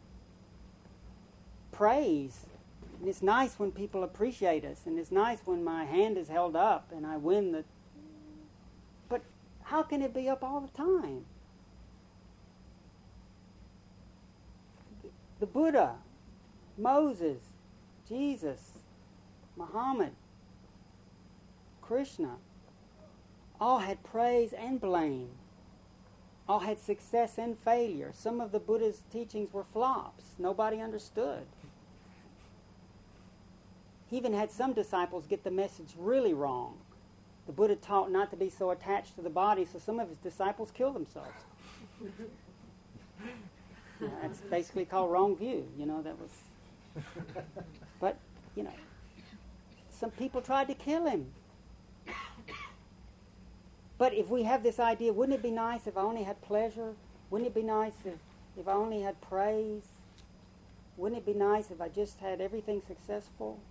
praise. And it's nice when people appreciate us. And it's nice when my hand is held up and I win the... But how can it be up all the time? The Buddha, Moses, Jesus, Muhammad, Krishna, all had praise and blame. All had success and failure. Some of the Buddha's teachings were flops. Nobody understood. He even had some disciples get the message really wrong. The Buddha taught not to be so attached to the body, so some of his disciples killed themselves. You know, that's basically called wrong view. You know, that was... But, you know, some people tried to kill him. But if we have this idea, wouldn't it be nice if I only had pleasure? Wouldn't it be nice if, if I only had praise? Wouldn't it be nice if I just had everything successful?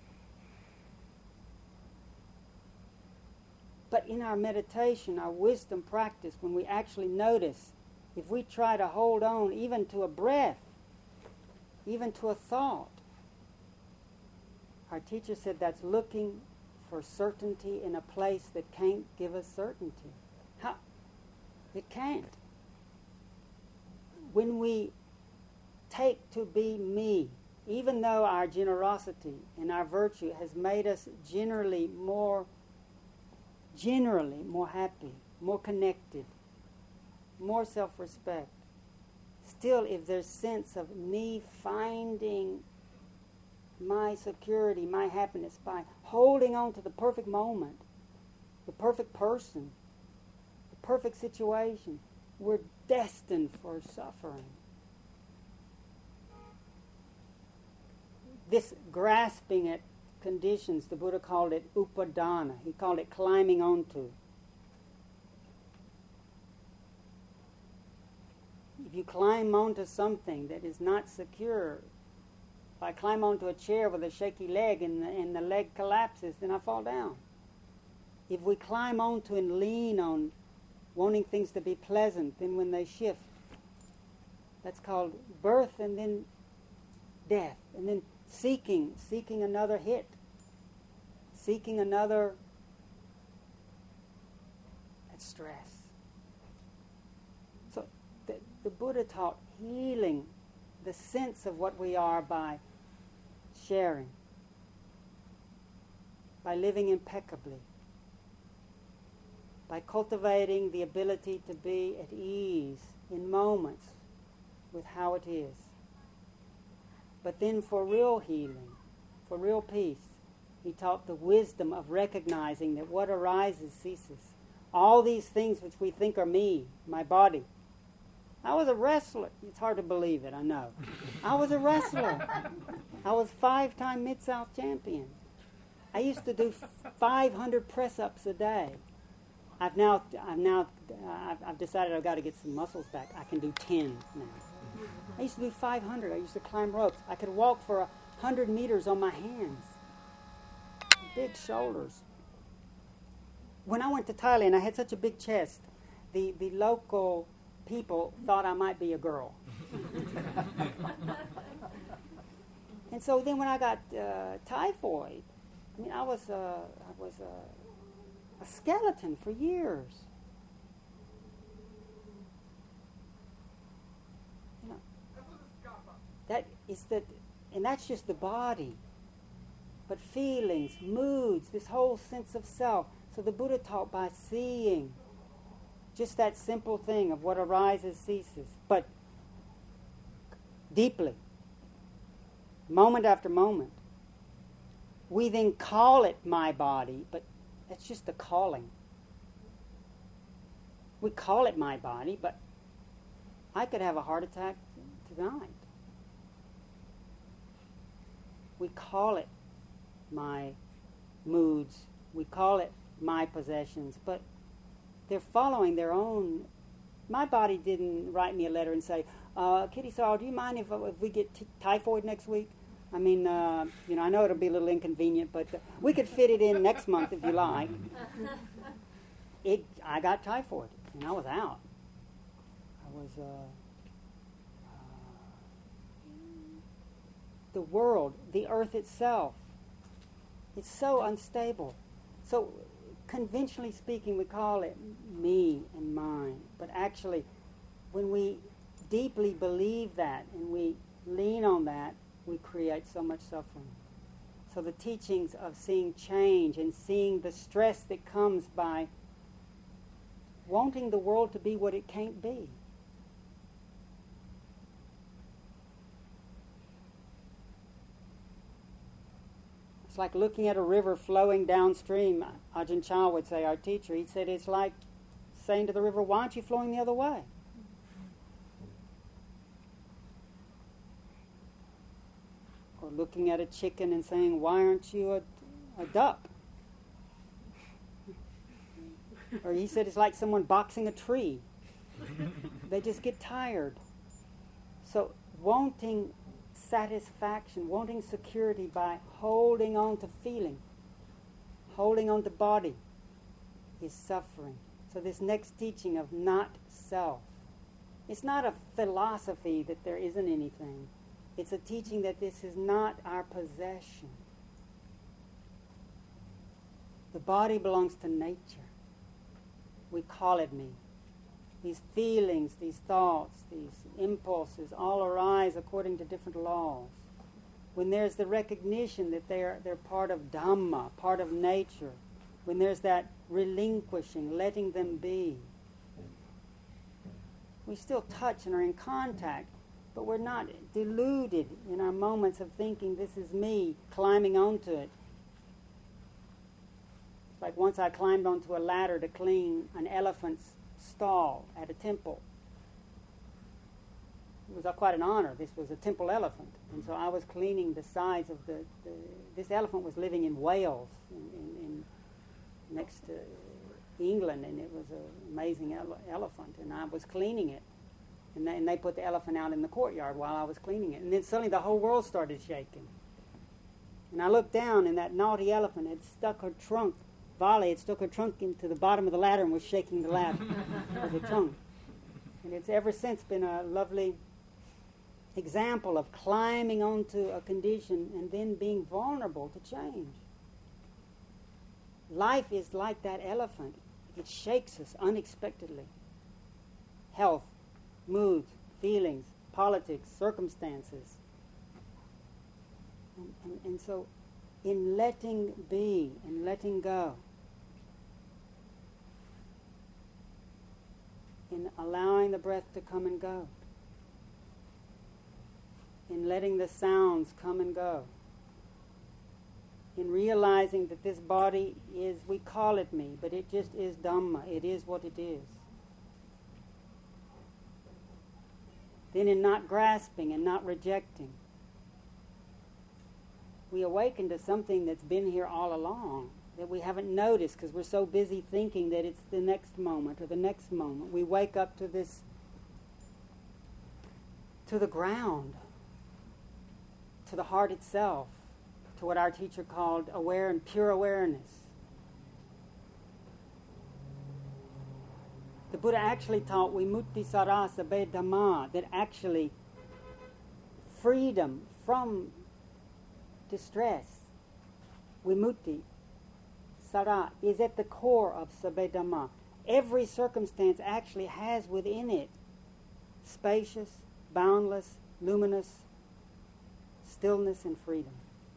But in our meditation, our wisdom practice, when we actually notice, if we try to hold on even to a breath, even to a thought, our teacher said that's looking for certainty in a place that can't give us certainty. How? It can't. When we take to be me, even though our generosity and our virtue has made us generally more, generally more happy, more connected, more self-respect, still if there's sense of me finding my security, my happiness by holding on to the perfect moment, the perfect person, the perfect situation, we're destined for suffering. This grasping at conditions, the Buddha called it upadana. He called it climbing onto. If you climb onto something that is not secure, if I climb onto a chair with a shaky leg and the, and the leg collapses, then I fall down. If we climb onto and lean on wanting things to be pleasant, then when they shift, that's called birth and then death. And then seeking, seeking another hit, seeking another stress. So the, the Buddha taught healing the sense of what we are by sharing, by living impeccably, by cultivating the ability to be at ease in moments with how it is. But then for real healing, for real peace, he taught the wisdom of recognizing that what arises ceases. All these things which we think are me, my body. I was a wrestler. It's hard to believe it, I know. I was a wrestler. I was five-time Mid-South champion. I used to do five hundred press-ups a day. I've now, I've now, uh, I've, I've decided I've got to get some muscles back. I can do ten now. I used to do five hundred. I used to climb ropes. I could walk for one hundred meters on my hands. Big shoulders. When I went to Thailand, I had such a big chest. The, the local people thought I might be a girl. And so then when I got uh, typhoid, I mean, I was, uh, I was uh, a skeleton for years. You know, that is that, and that's just the body. But feelings, moods, this whole sense of self. So the Buddha taught by seeing just that simple thing of what arises ceases, but deeply, moment after moment. We then call it my body, but that's just a calling. We call it my body, but I could have a heart attack tonight. We call it my moods. We call it my possessions, but they're following their own. My body didn't write me a letter and say, uh, Kitty Sorrell, do you mind if, uh, if we get t- typhoid next week? I mean, uh, you know, I know it'll be a little inconvenient, but uh, we could fit it in next month if you like. It, I got typhoid, and I was out. I was, uh, uh, the world, the earth itself, it's so unstable. So, conventionally speaking, we call it me and mine. But actually, when we deeply believe that and we lean on that, we create so much suffering. So the teachings of seeing change and seeing the stress that comes by wanting the world to be what it can't be. It's like looking at a river flowing downstream. Ajahn Chah would say, our teacher, he said, it's like saying to the river, why aren't you flowing the other way? Or looking at a chicken and saying, why aren't you a, a duck? Or he said, it's like someone boxing a tree. They just get tired. So wanting satisfaction, wanting security by holding on to feeling, holding on to body, is suffering. So this next teaching of not self, it's not a philosophy that there isn't anything. It's a teaching that this is not our possession. The body belongs to nature. We call it me. These feelings, these thoughts, these impulses all arise according to different laws. When there's the recognition that they're, they're part of Dhamma, part of nature, when there's that relinquishing, letting them be, we still touch and are in contact, but we're not deluded in our moments of thinking this is me, climbing onto it. It's like once I climbed onto a ladder to clean an elephant's stall at a temple. It was a, quite an honor. This was a temple elephant. And so I was cleaning the sides of the... the this elephant was living in Wales, in, in, in next to England, and it was an amazing ele- elephant. And I was cleaning it. And they, and they put the elephant out in the courtyard while I was cleaning it. And then suddenly the whole world started shaking. And I looked down, and that naughty elephant had stuck her trunk, Vali had stuck her trunk into the bottom of the ladder and was shaking the ladder with her trunk. And it's ever since been a lovely example of climbing onto a condition and then being vulnerable to change. Life is like that elephant. It shakes us unexpectedly. Health, moods, feelings, politics, circumstances. And, and, and so in letting be and letting go, in allowing the breath to come and go, in letting the sounds come and go, in realizing that this body is, we call it me, but it just is Dhamma. It is what it is. Then in not grasping and not rejecting, we awaken to something that's been here all along that we haven't noticed because we're so busy thinking that it's the next moment or the next moment. We wake up to this, to the ground, to the heart itself, to what our teacher called aware and pure awareness. The Buddha actually taught Vimutti Sara Sabbe Dhamma, that actually freedom from distress, Vimutti Sara, is at the core of Sabbe Dhamma. Every circumstance actually has within it spacious, boundless, luminous stillness and freedom.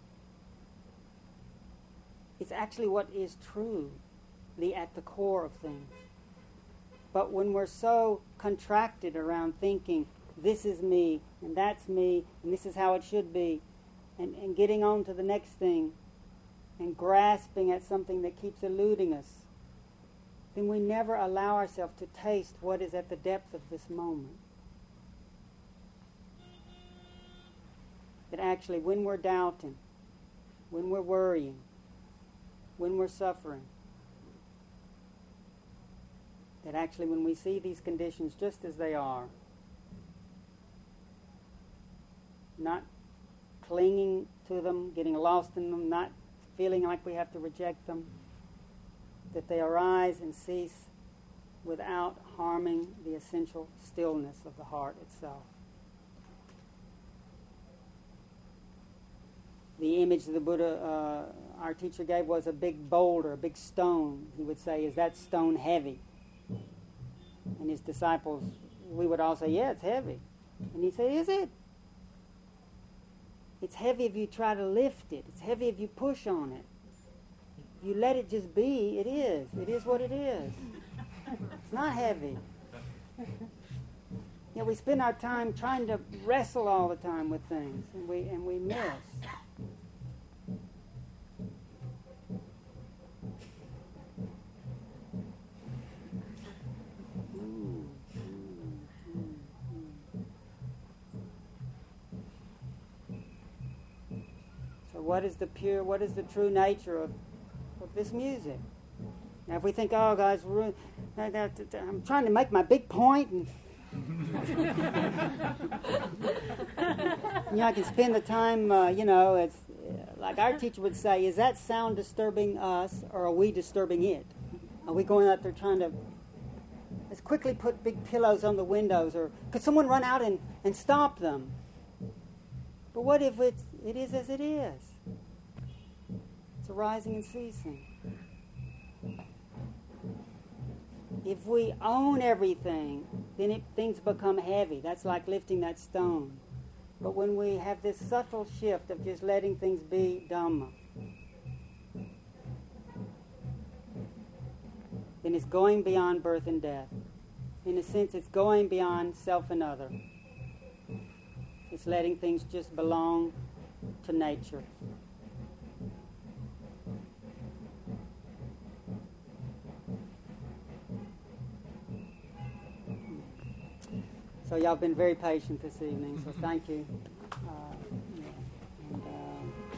It's actually what is truly at the core of things. But when we're so contracted around thinking, this is me, and that's me, and this is how it should be, and, and getting on to the next thing, and grasping at something that keeps eluding us, then we never allow ourselves to taste what is at the depth of this moment. That actually when we're doubting, when we're worrying, when we're suffering, that actually when we see these conditions just as they are, not clinging to them, getting lost in them, not feeling like we have to reject them, that they arise and cease without harming the essential stillness of the heart itself. The image the Buddha, uh, our teacher gave, was a big boulder, a big stone. He would say, is that stone heavy? And his disciples, we would all say, yeah, it's heavy. And he'd say, is it? It's heavy if you try to lift it. It's heavy if you push on it. If you let it just be, it is. It is what it is. It's not heavy. You know, we spend our time trying to wrestle all the time with things, and we and we miss. What is the pure, what is the true nature of, of this music? Now, if we think, oh, guys, we're, that, that, that, I'm trying to make my big point, and you know, I can spend the time, uh, you know, it's uh, like our teacher would say, is that sound disturbing us, or are we disturbing it? Are we going out there trying to let's quickly put big pillows on the windows, or could someone run out and, and stop them? But what if it's, it is as it is? It's arising and ceasing. If we own everything, then it, things become heavy. That's like lifting that stone. But when we have this subtle shift of just letting things be Dhamma, then it's going beyond birth and death. In a sense, it's going beyond self and other. It's letting things just belong to nature. So y'all have been very patient this evening, so thank you. Uh, yeah, and, uh,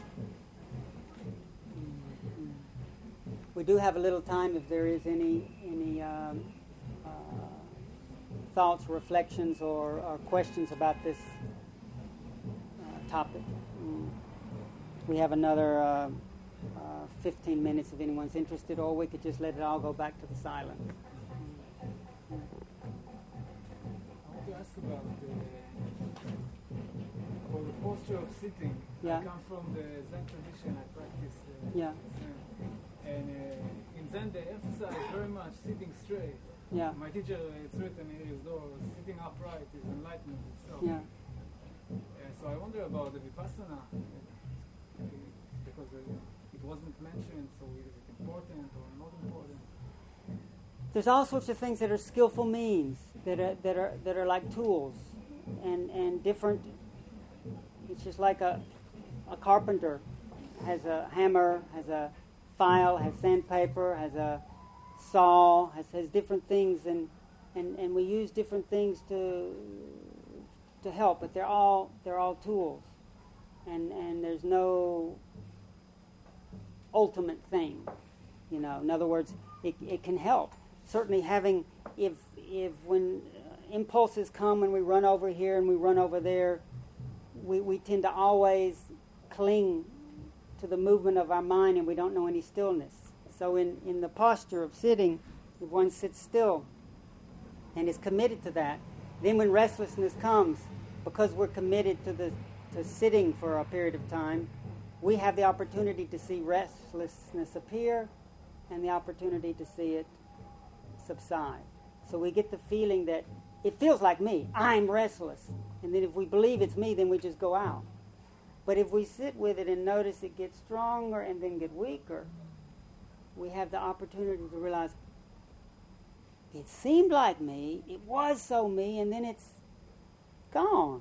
we do have a little time if there is any any um, uh, thoughts, reflections, or, or questions about this uh, topic. Mm. We have another uh, uh, fifteen minutes if anyone's interested, or we could just let it all go back to the silence. Ask about the posture of sitting. Yeah. I come from the Zen tradition. I practice uh, Yeah. Zen. And uh, in Zen they emphasize very much sitting straight. Yeah. My teacher, uh, it's written in his door, sitting upright is enlightenment itself. Yeah. Uh, so I wonder about the Vipassana, uh, because uh, it wasn't mentioned, so is it important or not important? There's all sorts of things that are skillful means, that are that are that are like tools, and and different. It's just like a a carpenter has a hammer, has a file, has sandpaper, has a saw, has has different things, and and and we use different things to to help, but they're all they're all tools, and and there's no ultimate thing, you know. In other words, it it can help. Certainly having, if if when uh, impulses come and we run over here and we run over there, we, we tend to always cling to the movement of our mind and we don't know any stillness. So in, in the posture of sitting, if one sits still and is committed to that, then when restlessness comes, because we're committed to the to sitting for a period of time, we have the opportunity to see restlessness appear and the opportunity to see it subside. So we get the feeling that it feels like me, I'm restless. And then if we believe it's me, then we just go out. But if we sit with it and notice it gets stronger and then get weaker, we have the opportunity to realize it seemed like me, it was so me, and then it's gone.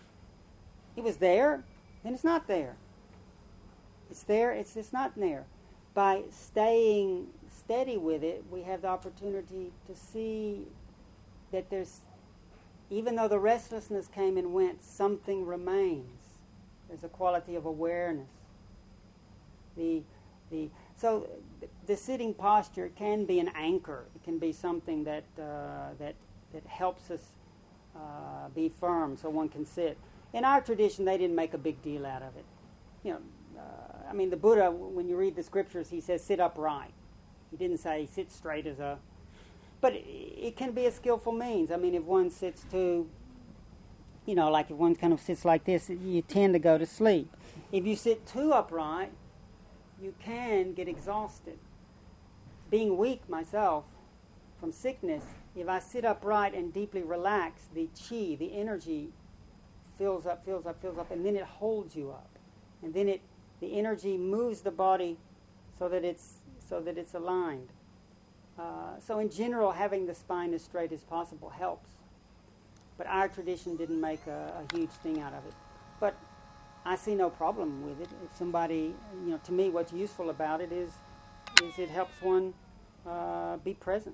It was there, then it's not there. It's there, it's just not there. By staying steady with it, we have the opportunity to see that there's, even though the restlessness came and went, something remains. There's a quality of awareness. The, the so the sitting posture can be an anchor. It can be something that uh, that that helps us uh, be firm, so one can sit. In our tradition, they didn't make a big deal out of it. You know, uh, I mean, the Buddha, when you read the scriptures, he says sit upright. He didn't say sit straight as a... But it, it can be a skillful means. I mean, if one sits too, you know, like if one kind of sits like this, you tend to go to sleep. If you sit too upright, you can get exhausted. Being weak myself from sickness, if I sit upright and deeply relax, the chi, the energy, fills up, fills up, fills up, and then it holds you up. And then it, the energy moves the body so that it's so that it's aligned. Uh, so in general, having the spine as straight as possible helps. But our tradition didn't make a, a huge thing out of it. But I see no problem with it. If somebody, you know, to me, what's useful about it is, is it helps one uh, be present.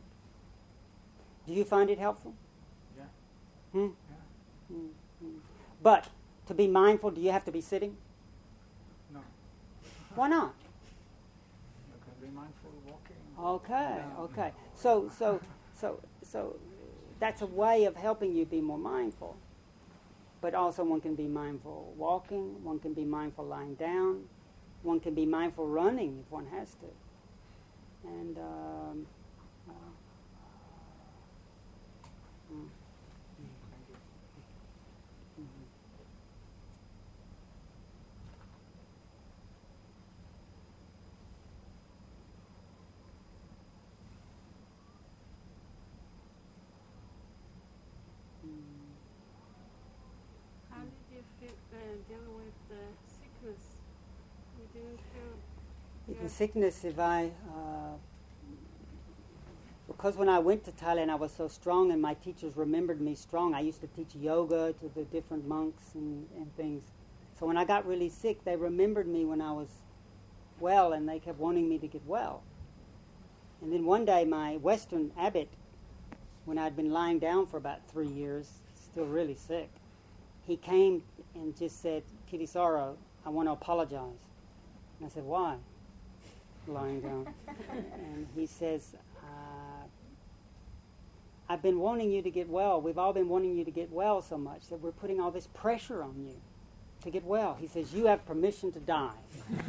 Do you find it helpful? Yeah. Hmm? Yeah. Mm-hmm. But to be mindful, do you have to be sitting? No. Why not? You can be mindful walking. Okay, Yeah. okay. So, so, so, so, that's a way of helping you be more mindful. But also, one can be mindful walking. One can be mindful lying down. One can be mindful running if one has to. And um, uh, mm. How did you feel uh, dealing with the sickness? You didn't feel... With Yeah. the sickness, if I, uh, because when I went to Thailand, I was so strong, and my teachers remembered me strong. I used to teach yoga to the different monks and, and things. So when I got really sick, they remembered me when I was well, and they kept wanting me to get well. And then one day, my Western abbot, when I'd been lying down for about three years, still really sick, he came and just said, "Kittisaro, I want to apologize." And I said, "Why?" Lying down. And he says, uh, "I've been wanting you to get well. We've all been wanting you to get well so much that we're putting all this pressure on you to get well." He says, "You have permission to die."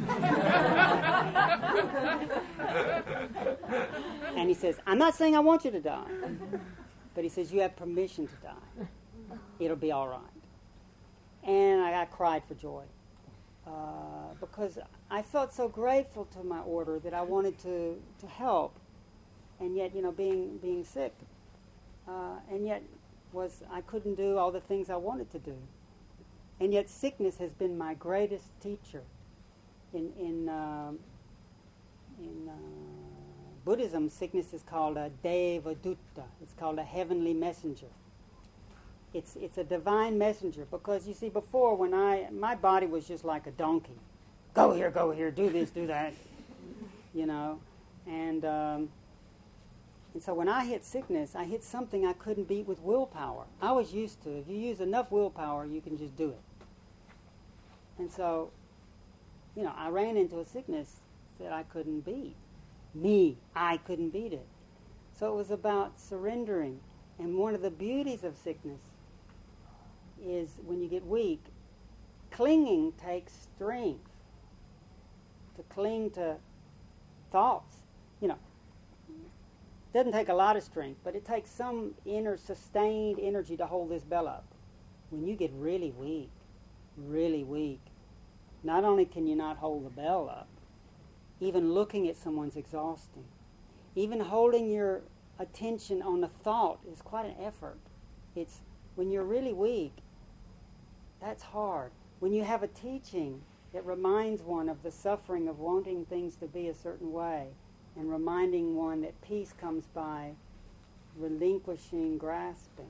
And he says, "I'm not saying I want you to die, but he says, you have permission to die. It'll be all right." and I, I cried for joy uh, because I felt so grateful to my order that I wanted to, to help, and yet, you know, being being sick, uh, and yet was I couldn't do all the things I wanted to do, and yet sickness has been my greatest teacher. In in um, in uh, Buddhism, sickness is called a Devadutta. It's called a heavenly messenger. It's it's a divine messenger, because you see, before, when I my body was just like a donkey, go here, go here, do this, do that, you know, and um, and so when I hit sickness, I hit something I couldn't beat with willpower. I was used to, if you use enough willpower, you can just do it. And so, you know, I ran into a sickness that I couldn't beat. Me, I couldn't beat it. So it was about surrendering. And one of the beauties of sickness is when you get weak, clinging takes strength. To cling to thoughts, you know, doesn't take a lot of strength, but it takes some inner sustained energy to hold this bell up. When you get really weak, really weak, not only can you not hold the bell up, even looking at someone's exhausting. Even holding your attention on a thought is quite an effort. It's when you're really weak, that's hard. When you have a teaching that reminds one of the suffering of wanting things to be a certain way, and reminding one that peace comes by relinquishing grasping.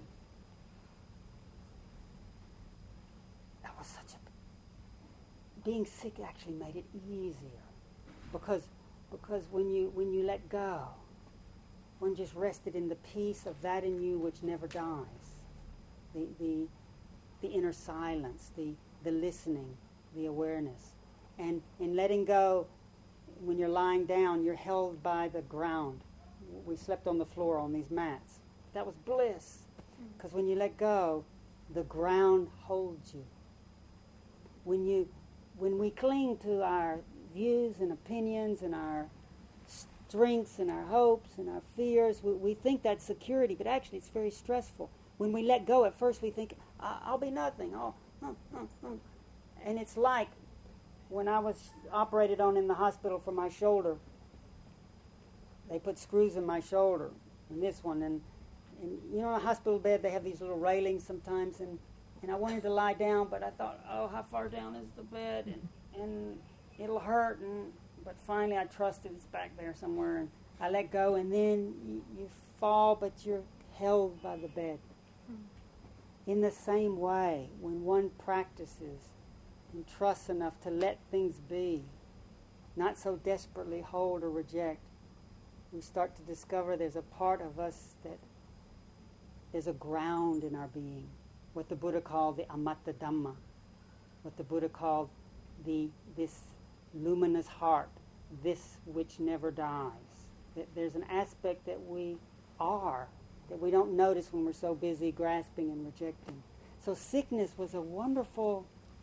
That was such a... Being sick actually made it easier. Because because when you when you let go, one just rested in the peace of that in you which never dies. The the the inner silence, the, the listening, the awareness. And in letting go, when you're lying down, you're held by the ground. We slept on the floor on these mats. That was bliss. Because when you let go, the ground holds you. When you when we cling to our views and opinions and our strengths and our hopes and our fears, we, we think that's security, but actually it's very stressful. When we let go, at first we think, I'll be nothing. I'll, uh, uh, uh. And it's like when I was operated on in the hospital for my shoulder, they put screws in my shoulder, in this one, and, and you know, in a hospital bed, they have these little railings sometimes, and, and I wanted to lie down, but I thought, oh, how far down is the bed, and, and it'll hurt, and but finally I trusted it's back there somewhere, and I let go, and then you, you fall, but you're held by the bed. In the same way, when one practices and trusts enough to let things be, not so desperately hold or reject, we start to discover there's a part of us that there's a ground in our being, what the Buddha called the Amata Dhamma, what the Buddha called the this luminous heart, this which never dies. That there's an aspect that we are that we don't notice when we're so busy grasping and rejecting. So sickness was a wonderful,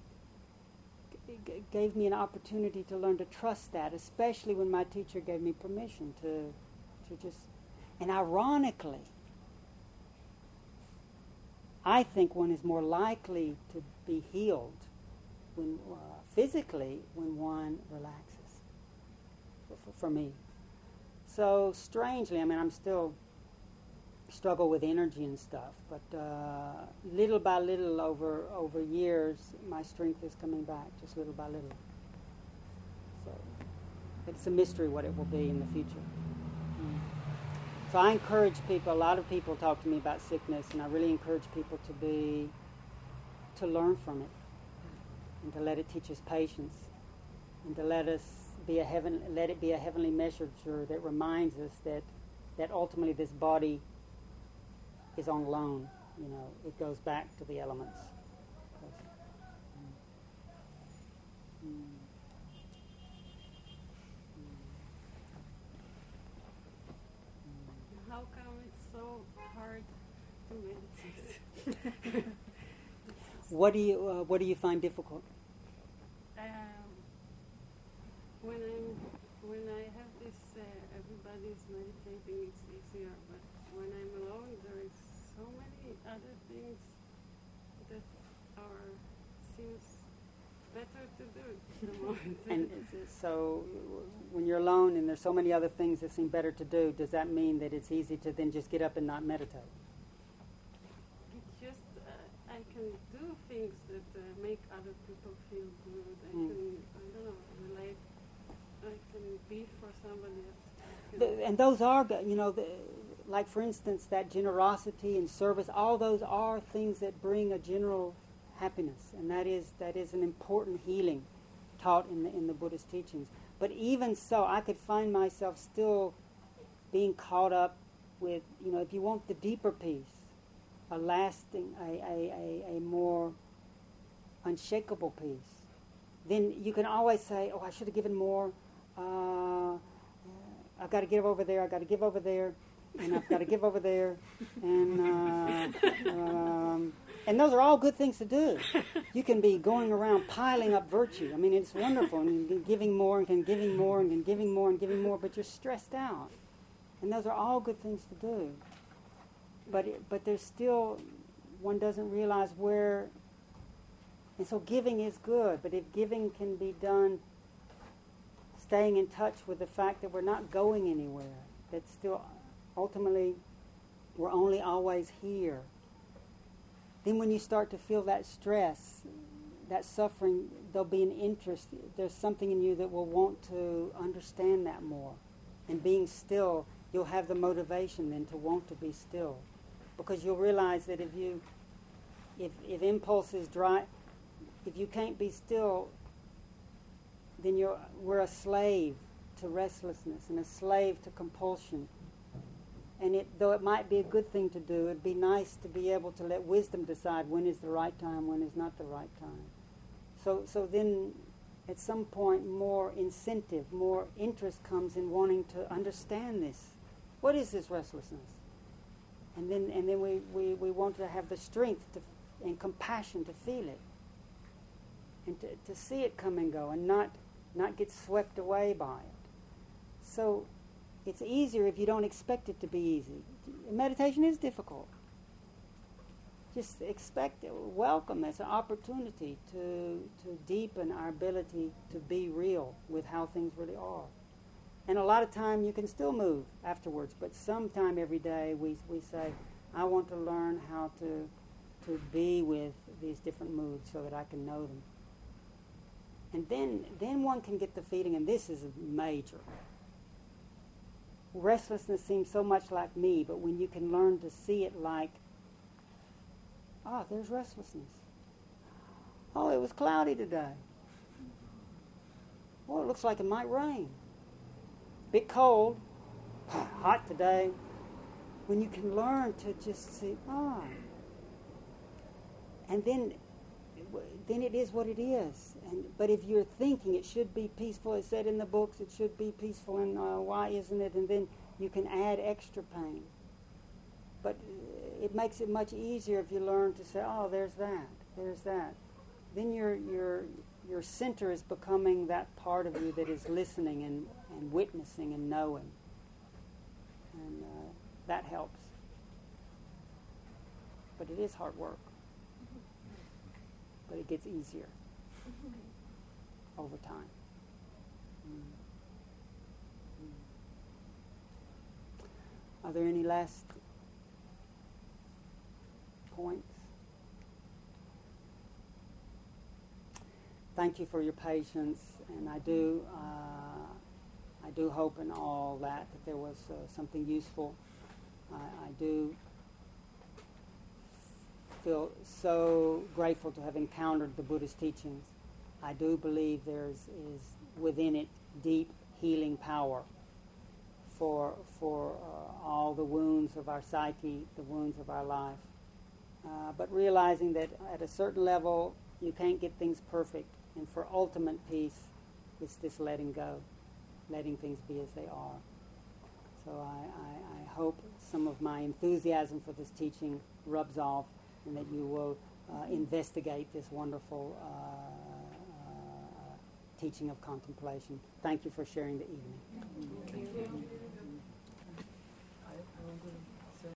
g- gave me an opportunity to learn to trust that, especially when my teacher gave me permission to, to just, and ironically, I think one is more likely to be healed when uh, physically when one relaxes, for, for me. So strangely, I mean, I'm still struggle with energy and stuff, but uh, little by little over over years, my strength is coming back, just little by little. So it's a mystery what it will be in the future. Mm. So I encourage people, a lot of people talk to me about sickness, and I really encourage people to be, to learn from it, and to let it teach us patience, and to let us be a heaven, let it be a heavenly messenger that reminds us that, that ultimately this body is on loan. You know, it goes back to the elements. Mm. Mm. How come it's so hard to meditate? What do you uh, What do you find difficult? Um, when I'm when I have this, uh, everybody's meditating, it's easier. But when I'm alone, there is so many other things that are seems better to do the more. And it's- so when you're alone and there's so many other things that seem better to do, does that mean that it's easy to then just get up and not meditate? It's just uh, I can do things that uh, make other people feel good. I Mm. can, I don't know, relate. I can be for somebody else. The, and those are, go- you know, the, like for instance, that generosity and service, all those are things that bring a general happiness, and that is that is an important healing taught in the, in the Buddhist teachings. But even so, I could find myself still being caught up with, you know, if you want the deeper peace, a lasting, a, a, a, a more unshakable peace, then you can always say, oh, I should have given more. Uh, I've got to give over there. I've got to give over there, and I've got to give over there, and uh, um, and those are all good things to do. You can be going around piling up virtue. I mean, it's wonderful, and you're giving more and giving more and giving more and giving more, but you're stressed out, and those are all good things to do. But it, but there's still, one doesn't realize where. And so giving is good, but if giving can be done staying in touch with the fact that we're not going anywhere, that still ultimately we're only always here, then when you start to feel that stress, that suffering, there'll be an interest. There's something in you that will want to understand that more. And being still, you'll have the motivation then to want to be still. Because you'll realize that if you, if, if impulses drive, if you can't be still, then you're, we're a slave to restlessness and a slave to compulsion. And it, though it might be a good thing to do, it'd be nice to be able to let wisdom decide when is the right time, when is not the right time. So, so then at some point more incentive, more interest comes in wanting to understand this. What is this restlessness? And then, and then we, we, we want to have the strength to, and compassion to feel it. And to, to see it come and go and not not get swept away by it. So it's easier if you don't expect it to be easy. Meditation is difficult. Just expect it, welcome as an opportunity to to deepen our ability to be real with how things really are. And a lot of time you can still move afterwards, but sometime every day we we say, I want to learn how to to be with these different moods so that I can know them. And then, then one can get the feeling, and this is major. Restlessness seems so much like me, but when you can learn to see it like, ah, there's restlessness. Oh, it was cloudy today. Oh, it looks like it might rain. Bit cold, hot today. When you can learn to just see, ah, and then then it is what it is. And but if you're thinking it should be peaceful, it's said in the books, it should be peaceful, and uh, why isn't it? And then you can add extra pain. But it makes it much easier if you learn to say, oh, there's that, there's that. Then your your your center is becoming that part of you that is listening and, and witnessing and knowing. And uh, that helps. But it is hard work. But it gets easier over time. Mm. Mm. Are there any last points? Thank you for your patience, and I do, uh, I do hope in all that that there was uh, something useful. I, I do feel so grateful to have encountered the Buddhist teachings. I do believe there is, is within it deep healing power for for uh, all the wounds of our psyche, the wounds of our life. Uh, but realizing that at a certain level you can't get things perfect, and for ultimate peace, it's this letting go, letting things be as they are. So I, I, I hope some of my enthusiasm for this teaching rubs off, and that you will uh, investigate this wonderful uh, uh, teaching of contemplation. Thank you for sharing the evening. Thank you.